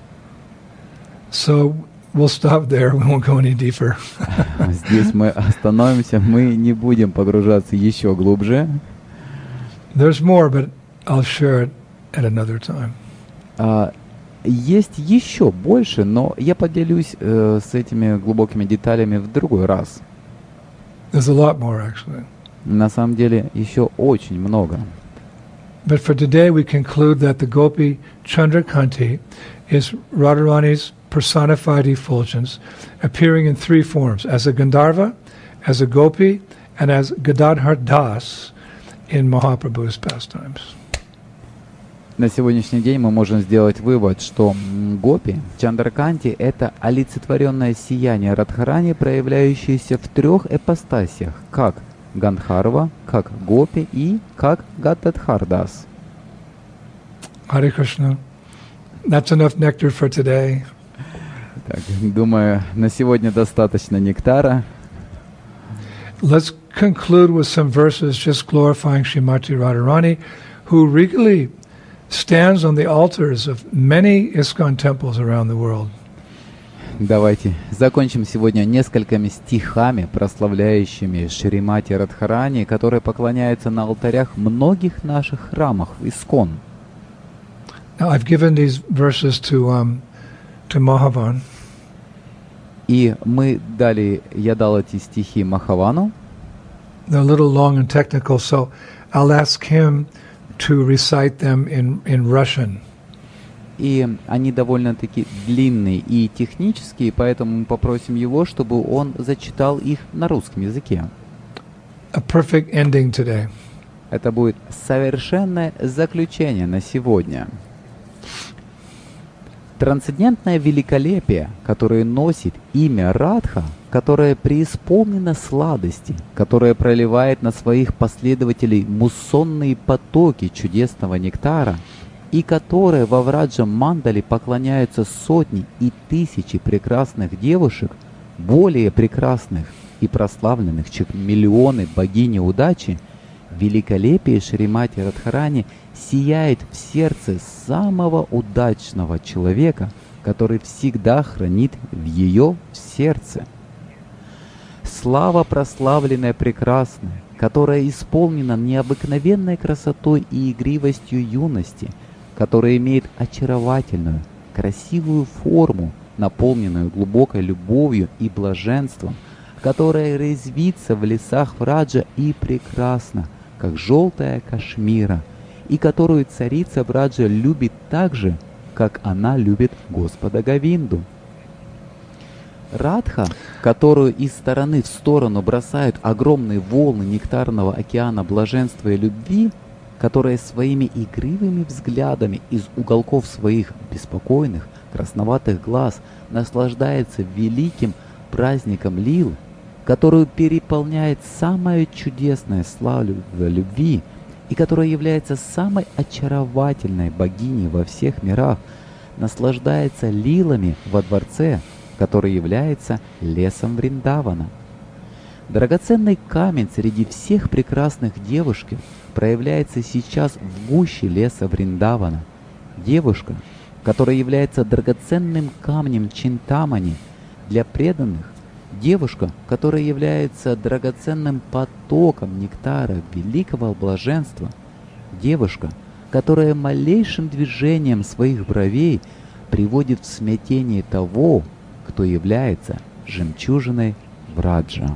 Speaker 1: So we'll stop there. We won't go any deeper.
Speaker 2: Здесь мы остановимся, мы не будем погружаться еще глубже.
Speaker 1: There's more, but I'll share it at another time.
Speaker 2: Uh, есть еще больше, но я поделюсь uh, с этими глубокими деталями в другой раз.
Speaker 1: There's a lot more, actually.
Speaker 2: На самом деле еще очень много.
Speaker 1: But for today, we conclude that the Gopi Chandrakanti is Radharani's personified effulgence, appearing in three forms: as a Gandharva, as a Gopi, and as Gadadhar Das in Mahaprabhu's pastimes.
Speaker 2: На сегодняшний день мы можем сделать вывод, что Гопи Чандраканти — это олицетворенное сияние Радхарани, проявляющееся в трех эпостасях, как Гандхарва, как Гопи и как Гададхардас.
Speaker 1: Hare Krishna. That's enough nectar for today.
Speaker 2: Так, думаю, на сегодня достаточно нектара.
Speaker 1: Let's conclude with some verses just glorifying Srimati Radharani, who regally stands on the altars of many ISKCON temples around the world.
Speaker 2: Давайте закончим сегодня несколькими стихами, прославляющими Шримати Радхарани, которые поклоняются на алтарях многих наших храмах ISKCON.
Speaker 1: Now, I've given these verses to um, to Mahavan.
Speaker 2: И мы дали, я дал эти стихи Махавану.
Speaker 1: They're a little long and technical, so I'll ask him to recite them in, in Russian.
Speaker 2: И они довольно-таки длинные и технические, поэтому мы попросим его, чтобы он зачитал их на русском языке.
Speaker 1: A perfect ending today.
Speaker 2: Это будет совершенное заключение на сегодня. Трансцендентное великолепие, которое носит имя Радха, которое преисполнено сладости, которое проливает на своих последователей муссонные потоки чудесного нектара, и которое во Враджа-мандале поклоняются сотни и тысячи прекрасных девушек, более прекрасных и прославленных, чем миллионы богини удачи, великолепие Шримати Радхарани сияет в сердце самого удачного человека, который всегда хранит в ее сердце. Слава прославленная прекрасная, которая исполнена необыкновенной красотой и игривостью юности, которая имеет очаровательную, красивую форму, наполненную глубокой любовью и блаженством, которая резвится в лесах Враджа и прекрасна, как желтая Кашмира, и которую царица Враджа любит так же, как она любит Господа Говинду. Радха, которую из стороны в сторону бросают огромные волны нектарного океана блаженства и любви, которая своими игривыми взглядами из уголков своих беспокойных, красноватых глаз наслаждается великим праздником лил, которую переполняет самая чудесная слава любви, и которая является самой очаровательной богиней во всех мирах, наслаждается лилами во дворце, который является лесом Вриндавана. Драгоценный камень среди всех прекрасных девушек проявляется сейчас в гуще леса Вриндавана. Девушка, которая является драгоценным камнем Чинтамани для преданных, девушка, которая является драгоценным потоком нектара великого блаженства, девушка, которая малейшим движением своих бровей приводит в смятение того, кто является жемчужиной Враджа.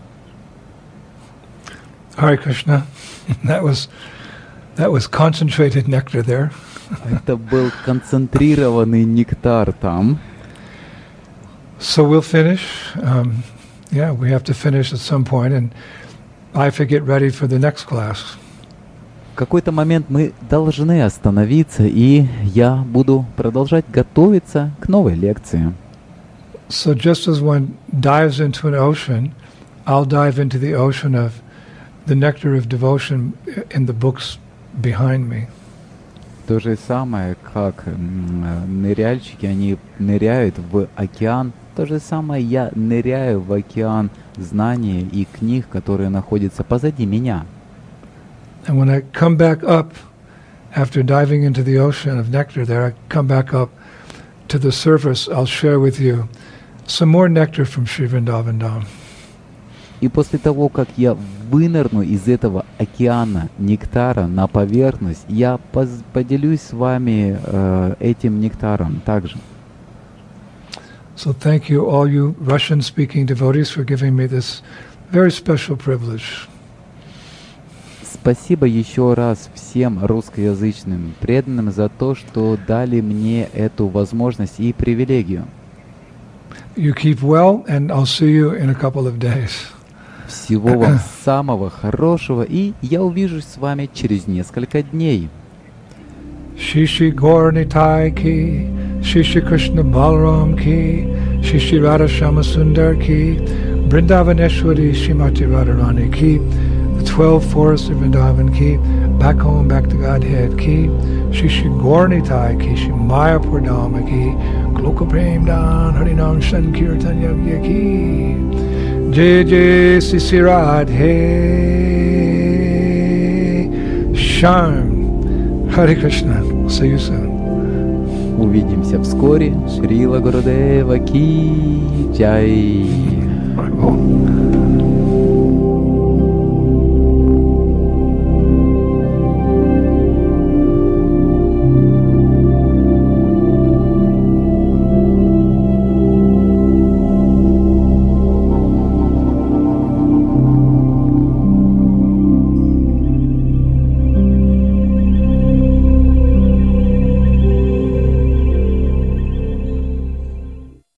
Speaker 1: Hare Krishna. That was that was concentrated nectar there.
Speaker 2: Это был концентрированный нектар там.
Speaker 1: So we'll finish. Um, yeah, we have to finish at some point, and I have to get ready for the next class.
Speaker 2: В какой-то момент мы должны остановиться, и я буду продолжать готовиться к новой лекции.
Speaker 1: So just as one dives into an ocean, I'll dive into the ocean of the nectar of devotion in the books behind me.
Speaker 2: То же самое, как м, ныряльщики, они ныряют в океан. То же самое я ныряю в океан знаний и книг, которые находятся позади меня.
Speaker 1: And when I come back up, after diving into the ocean of nectar there, I come back up to the surface, I'll share with you some more nectar from Sri Vrindavan Dham.
Speaker 2: И после того, как я вынырну из этого океана нектара на поверхность, я поз- поделюсь с вами э, этим нектаром также.
Speaker 1: So thank you, all you Russian-speaking devotees, for giving me this very special privilege.
Speaker 2: Спасибо еще раз всем русскоязычным преданным за то, что дали мне эту возможность и привилегию.
Speaker 1: You keep well, and I'll see you in a couple of days.
Speaker 2: Всего вам самого хорошего, и я увижусь с вами через несколько дней.
Speaker 1: Shishi Gaur Nitai ki, Shishi Krishna Balaram ki, Shishi Radha Shama Sundar ki, Vrindavaneshwari Shrimati Radharani ki, the twelve forests of Vrindavan ki, back home, back to Godhead ki, Shri Shri Gaurnitai ki, Shri Mayapur Dhama ki, Kloka Prem Dan Harinam Sankirtan Yagya ki, Jai Jai Sri Sri Radhe Shyam. Hare Krishna. We'll see you soon.
Speaker 2: Увидимся вскоре. Шрила Гурудева ки джай.
Speaker 1: Oh.